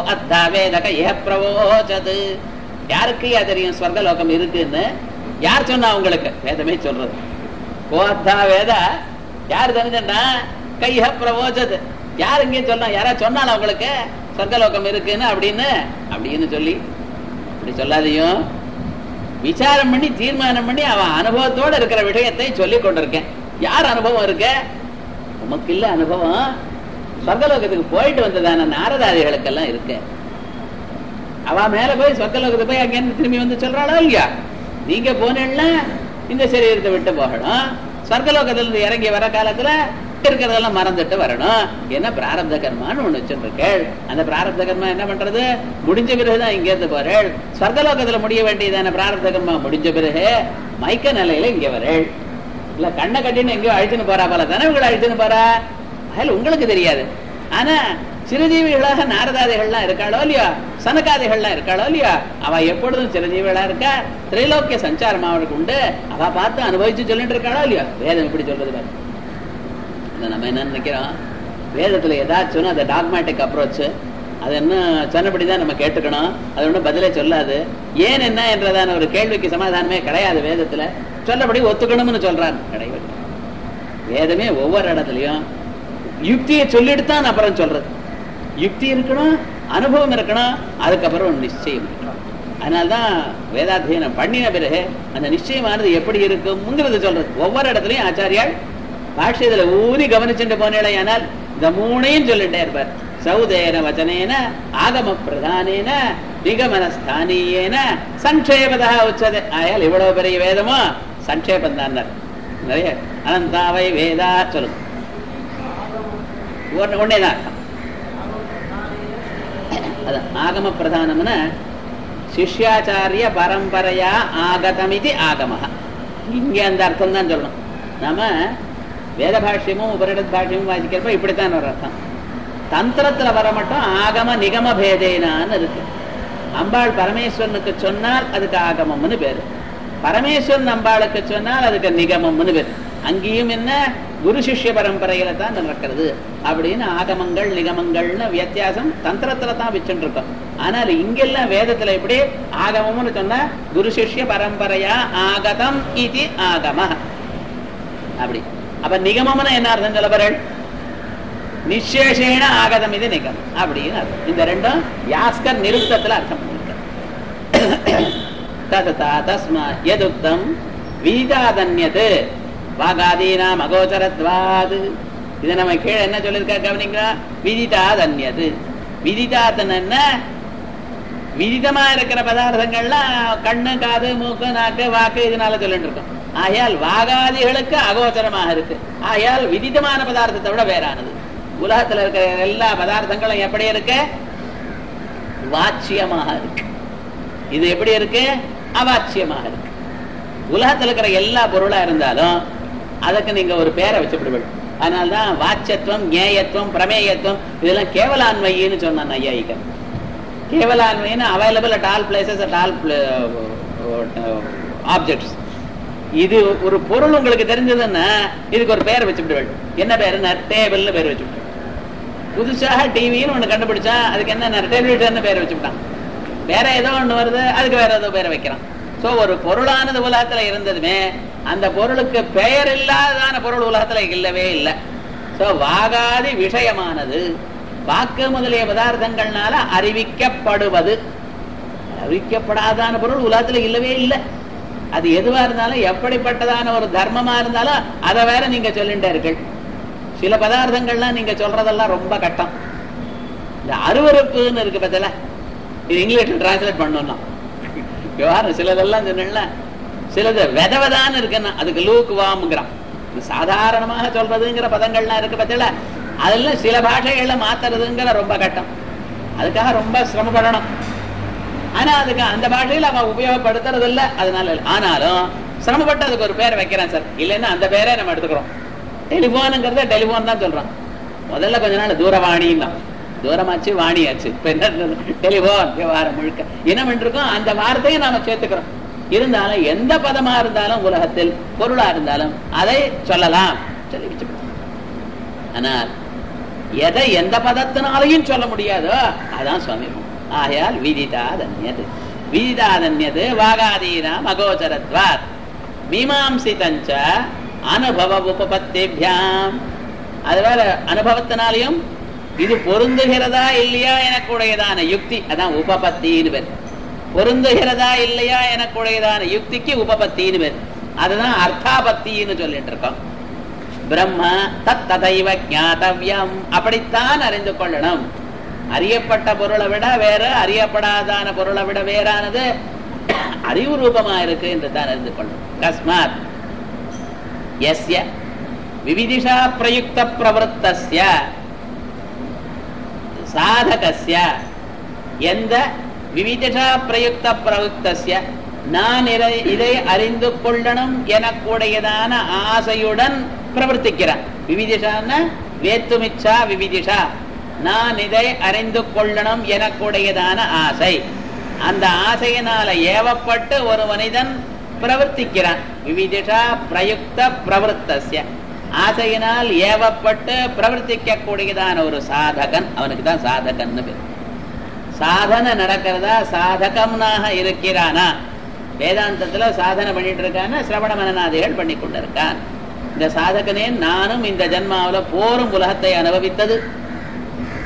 யாருக்கு தெரியும் ஸ்வர்கலோகம் இருக்குன்னு? யார் சொன்னா உங்களுக்கு? வேதமே சொல்றது. கோத்தா வேத யாரு தெரிஞ்சா கைய பிரவோச்சது. யாரு இங்கே சொன்னா? யாரா சொன்னாலும் அவங்களுக்கு சொர்க்கலோகம் இருக்குன்னு அப்படின்னு அப்படின்னு சொல்லி அப்படி சொல்லாதையும் விசாரம் பண்ணி தீர்மானம் பண்ணி அவன் அனுபவத்தோட இருக்கிற விஷயத்தை சொல்லி கொண்டிருக்கேன். யார் அனுபவம் இருக்கு? உமக்கு இல்ல அனுபவம், சொர்க்கலோகத்துக்கு போயிட்டு வந்ததான நாரதாதிகளுக்கெல்லாம் இருக்கு. அவ மேல போய் சொர்க்கலோகத்துக்கு போய் அங்க திரும்பி வந்து சொல்றாளோ இல்லையா? நீங்க போனேன்னா இந்த சரீரத்தை விட்டு போகணும். சொர்க்கலோகத்துல இருந்து இறங்கி வர காலத்துல இருக்கிறதெல்லாம் மறந்துட்டு வரணும். என்ன பிராரப்த கர்மான்னு ஒண்ணு வச்சிருக்கேள். அந்த பிராரப்த கர்மா என்ன பண்றது? முடிஞ்ச பிறகுதான் இங்க இருந்து போறேள். சொர்க்கலோகத்துல முடிய வேண்டியதான பிராரப்த கர்மா முடிஞ்ச பிறகு மைக்க நிலையில இங்க வரேள். இல்ல கண்ணை கட்டின்னு எங்கேயோ அழிச்சுன்னு போறா போல தானே உங்களை அழிச்சுன்னு போறா. அதில் உங்களுக்கு தெரியாது. ஆனா சிறுஜீவிகளாக நாரதாதிகள்லாம் இருக்காளோ இல்லையா, சனகாதிகள்லாம் இருக்காளோ இல்லையா, அவ எப்பொழுதும் சிறுஜீவிகளா இருக்கா. திரைலோக்கிய சஞ்சாரம் அவளுக்கு உண்டு. அவ பார்த்து அனுபவிச்சு சொல்லிட்டு இருக்காளோ இல்லையா. வேதம் இப்படி சொல்றது பாரு. நம்ம என்ன நினைக்கிறோம்? வேதத்துல ஏதாச்சும் அந்த டாக்மேட்டிக் அப்ரோச், அது என்ன சொன்னபடிதான் நம்ம கேட்டுக்கணும். அது ஒன்றும் பதிலே சொல்லாது. ஏன் என்ன என்றதான ஒரு கேள்விக்கு சமாதானமே கிடையாது. வேதத்துல சொல்லபடி ஒத்துக்கணும்னு சொல்றாரு. கிடையாது. வேதமே ஒவ்வொரு இடத்துலயும் யுக்தியை சொல்லிட்டு தான் அப்புறம் சொல்றது. யுக்தி இருக்கணும், அனுபவம் இருக்கணும், அதுக்கப்புறம் ஒரு நிச்சயம் இருக்கணும். அதனால்தான் வேதாத்தியனம் பண்ணின பிறகு அந்த நிச்சயமானது எப்படி இருக்கும்ங்கிறது சொல்றது. ஒவ்வொரு இடத்துலையும் ஆச்சாரியால் பாஷ்யத்துல ஊறி கவனிச்சுட்டு போனேன். ஆனால் இந்த மூணையும் சொல்லிட்டே இருப்பார். சௌதேன வச்சனேன ஆகம பிரதானேன நிகமனஸ்தானியேன சங்கேபதா உச்சதே. ஆயால் இவ்வளவு பெரிய வேதமோ சங்கேபம் தான் நிறைய அனந்தாவை வேதா சொல்லுங்க. ஒன்னேதான் அர்த்தம். அது ஆகம பிரதானம்னா சிஷ்யாச்சாரிய பரம்பரையா ஆகதமிதி ஆகம. இங்க அந்த அர்த்தம் தான் சொல்லணும். நாம வேத பாஷ்யமும் உபரிடத் பாஷ்யமும் வாசிக்கிறப்ப இப்படித்தான் ஒரு அர்த்தம். தந்திரத்துல வர மட்டும் ஆகம நிகம பேதேனான்னு இருக்கு. அம்பாள் பரமேஸ்வரனுக்கு சொன்னால் அதுக்கு ஆகமம்னு பேரு, பரமேஸ்வரன் அம்பாளுக்கு சொன்னால் அதுக்கு நிகமம்னு பேரு. அங்கேயும் என்ன குரு சிஷ்ய பரம்பரையில தான் நடக்கிறது அப்படின்னு ஆகமங்கள் நிகமங்கள்னு வித்தியாசம் தந்திரத்துல தான் வச்சுட்டு இருக்கோம். ஆனால் இங்கெல்லாம் வேதத்துல எப்படி ஆகமம்னு சொன்னா குரு சிஷ்ய பரம்பரையா ஆகதம் இது ஆகம. அப்படி அப்ப நிகமம்னு என்ன அர்த்தம் சொல்ல போறேன்? நிசேஷேன ஆகதம் இது நிகமம் அப்படின்னு அர்த்தம். இந்த ரெண்டும் யாஸ்கர் நிருப்தத்துல அர்த்தம் பண்ணிருக்க. தஸ்மா யதுக்தம் விதிதாதன்யது வாகாதீனாம் அகோச்சரத்வாது. இதை நம்ம கீழே என்ன சொல்லிருக்கா கவனிங்களா? விதிதாதன்யது. விதிதாதன் என்ன? விதிதமா இருக்கிற பதார்த்தங்கள்லாம் கண்ணு காது மூக்கு நாக்கு வாக்கு இதனால சொல்லிட்டு இருக்கோம். ஆயால் வாகாதிகளுக்கு அகோச்சரமாக இருக்கு. ஆயால் விதிதமான பதார்த்தத்தை விட வேறானது. உலகத்துல இருக்கிற எல்லா பதார்த்தங்களும் எப்படி இருக்கு? வாச்சியமாக இருக்கு. இது எப்படி இருக்கு? அவாச்சியமாக இருக்கு. உலகத்துல இருக்கிற எல்லா பொருளா இருந்தாலும் அதுக்கு நீங்க ஒரு பேரை வச்சுப்படுவீங்க. அதனால்தான் வாச்சியத்துவம், ஞேயத்துவம், பிரமேயத்துவம் இதெல்லாம் கேவலான்மைன்னு சொன்னான் ஐயாயிகர். கேவலான்மைன்னு available at all places at all objects. இது ஒரு பொருள் உங்களுக்கு தெரிஞ்சதுன்னா இதுக்கு ஒரு பேரை வச்சுப்படுவீங்க. என்ன பேருன்னா டேபிள்னு பேர் வச்சுவிட்டோம். புதுசாக டிவின்னு ஒண்ணு கண்டுபிடிச்சா அதுக்கு என்ன டெலிவிஷன் பேர் வச்சுட்டான். வேற ஏதோ ஒண்ணு வருது அதுக்கு வேற ஏதோ பேரை வைக்கிறான். சோ ஒரு பொருளானது உலகத்துல இருந்ததுமே அந்த பொருளுக்கு பெயர் இல்லாதான பொருள் உலகத்துல இல்லவே இல்லை. சோ வாகாதி விஷயமானது வாக்கு முதலிய பதார்த்தங்கள்னால அறிவிக்கப்படுவது. அறிவிக்கப்படாதான பொருள் உலகத்துல இல்லவே இல்லை. அது எதுவா இருந்தாலும் எப்படிப்பட்டதான ஒரு தர்மமா இருந்தாலும் அதை வேற நீங்க சொல்லிட்டே இருக்கு. சில பதார்த்தங்கள்லாம் நீங்க சொல்றதெல்லாம் ரொம்ப கஷ்டம். இந்த அருவருப்புன்னு இருக்கு பத்தில, இது இங்கிலீஷ்ல டிரான்ஸ்லேட் பண்ணணும்னா விவகாரம் சிலதெல்லாம் சொன்ன, சிலது வெதவதான்னு இருக்குன்னா அதுக்கு லூக் வாம்ங்கிறான். சாதாரணமாக சொல்றதுங்கிற பதங்கள்லாம் இருக்கு பத்தில, அதெல்லாம் சில பாஷைகள்ல மாத்துறதுங்கிற ரொம்ப கஷ்டம். அதுக்காக ரொம்ப சிரமப்படணும். ஆனா அதுக்கு அந்த பாஷையில அவன் உபயோகப்படுத்துறது இல்லை. அதனால ஆனாலும் சிரமப்பட்டு அதுக்கு ஒரு பேரை வைக்கிறான் சார். இல்லைன்னா அந்த பேரே நம்ம எடுத்துக்கிறோம். டெலிபோனுங்கிறத டெலிபோன் தான் சொல்றான். முதல்ல கொஞ்ச நாள் தூரவாணின்னா தூரமாச்சு வாணியாச்சு. இப்ப என்ன டெலிபோன் விவகாரம் முழுக்க என்ன பண்ணிருக்கோம்? அந்த வார்த்தையை நாம சேர்த்துக்கிறோம். இருந்தாலும் எந்த பதமா இருந்தாலும் உலகத்தில் பொருளா இருந்தாலும் அதை சொல்லலாம் சொல்லி வச்சுக்கணும். ஆனால் எதை எந்த பதத்தினாலையும் சொல்ல முடியாதோ அதான் சுவாமி. ஆகையால் விதிதாதன்யது. விதிதாதன்யது வாகாதீனாம் அகோச்சரத்வாத் மீமாம்சிதஞ்ச அனுபவ உபபத்திபியாம். அதுவேற அனுபவத்தினாலையும் இது பொருந்துகிறதா இல்லையா எனக்குடையதான யுக்தி, அதான் உபபத்தின்னு பேர். பொருந்துகிறதா இல்லையா எனக்குடையதான யுக்திக்கு உபபத்தின்னு பேர். அதுதான் அர்த்தாபத்தின்னு சொல்லிட்டு இருக்கோம். பிரம்ம தத்ததைவ ஞாதவ்யம், அப்படித்தான் அறிந்து கொள்ளணும். அறியப்பட்ட பொருளை விட வேற, அறியப்படாதான பொருளை விட வேறானது அறிவு ரூபமா இருக்கு என்று தான் அறிந்து கொள்ளணும். கஸ்மாத் யஸ்ய விவிதிஷா பிரயுக்த பிரவருத்தஸ்ய சாதகஸ்ய, எந்த விவிதிஷா பிரயுக்த பிரவருத்தஸ்ய நான் இதை அறிந்து கொள்ளணும் எனக்குடையதான ஆசையுடன் பிரவர்த்திக்கிறான். விவிதிஷான வேத்துமிச்சா விவிதிஷா, நான் இதை அறிந்து கொள்ளணும் எனக்குடையதான ஆசை. அந்த ஆசையினால ஏவப்பட்டு ஒரு மனிதன் பிரவர்த்திக்கிறான். விவிதிஷா பிரயுக்த பிரவருத்தஸ்ய, ஆசையினால் ஏவப்பட்டு பிரவர்த்திக்க கூடியதான ஒரு சாதகன், அவனுக்கு தான் சாதகன் பேர். சாதனை நடக்கிறதா, சாதகம்னாக இருக்கிறானா, வேதாந்தத்துல சாதனை பண்ணிட்டு இருக்கான, சிரவண மனநாதிகள் பண்ணி கொண்டிருக்கான். இந்த சாதகனே நானும் இந்த ஜன்மாவில போரும் உலகத்தை அனுபவித்தது,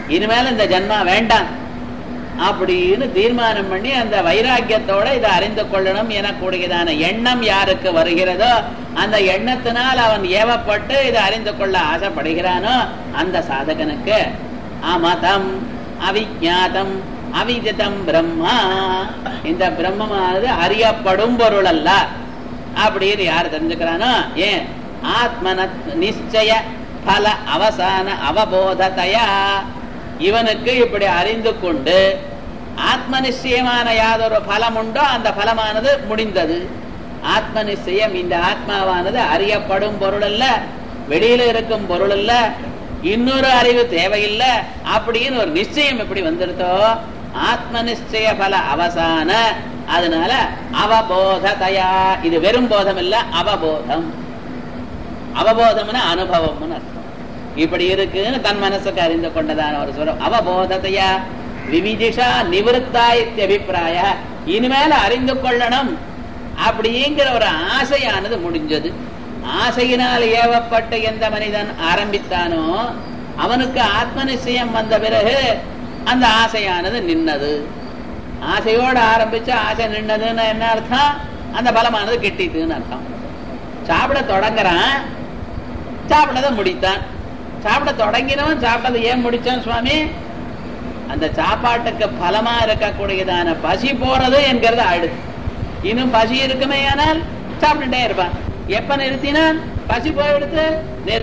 இனிமேல் இந்த ஜன்மா வேண்டாம் அப்படின்னு தீர்மானம் பண்ணி அந்த வைராக்கியத்தோட இதை அறிந்து கொள்ளணும் எனக்கூடியதான எண்ணம் யாருக்கு வருகிறதோ, அந்த எண்ணத்தினால் அவன் ஏவப்பட்டு இதை அறிந்து கொள்ள ஆசைப்படுகிறானோ அந்த சாதகனுக்கு அமதம் அவிஜாதம் அவிதிதம் பிரம்மா, இந்த பிரம்மமானது அறியப்படும் பொருள் அல்ல அப்படின்னு யார் தெரிஞ்சுக்கிறானோ, ஏன் ஆத்மன நிச்சய பல அவசான அவபோதத்தையா, இவனுக்கு இப்படி அறிந்து கொண்டு ஆத்ம நிச்சயமான யாதொரு பலம் உண்டோ அந்த பலமானது முடிந்தது. ஆத்ம நிச்சயம், இந்த ஆத்மாவானது அறியப்படும் பொருள் அல்ல, வெளியில இருக்கும் பொருள் அல்ல, இன்னொரு அறிவு தேவையில்லை அப்படின்னு ஒரு நிச்சயம் எப்படி வந்துருதோ, ஆத்ம நிச்சய பல அவசான, அதனால அவபோதத்தையா, இது வெறும் போதம் இல்ல, அவபோதம். அவபோதம்னா அனுபவம்னு அர்த்தம். இப்படி இருக்குன்னு தன் மனசுக்கு அறிந்து கொண்டதான ஒரு சொல்றம். அவபோதத்தையா விவிதிஷா நிவர்த்தா இத்தியபிப்பிராய, இனிமேல அறிந்து கொள்ளணும் அப்படிங்கிற ஒரு ஆசையானது முடிஞ்சது. ஆசையினால் ஏவப்பட்டு எந்த மனிதன் ஆரம்பித்தானோ அவனுக்கு ஆத்ம நிச்சயம் வந்த பிறகு அந்த ஆசையானது நின்னது. ஆசையோடு ஆரம்பிச்ச ஆசை நின்னதுன்னு என்ன அர்த்தம்? அந்த பலமானது கிட்டிட்டுன்னு அர்த்தம். சாப்பிட தொடங்குறான், சாப்பிடத முடித்தான். சாப்பிட தொடங்கினவன் சாப்பிட்டது ஏன் முடிச்சான் சுவாமி? அந்த சாப்பாட்டுக்கு பலமா இருக்கக்கூடியதான பசி போறது என்கிறது ஆயிடுது. இன்னும் பசி இருக்குமே ஆனால் சாப்பிட்டுட்டே இருப்பான். எப்ப நிறுத்தினான்? பசி போயிடுத்து.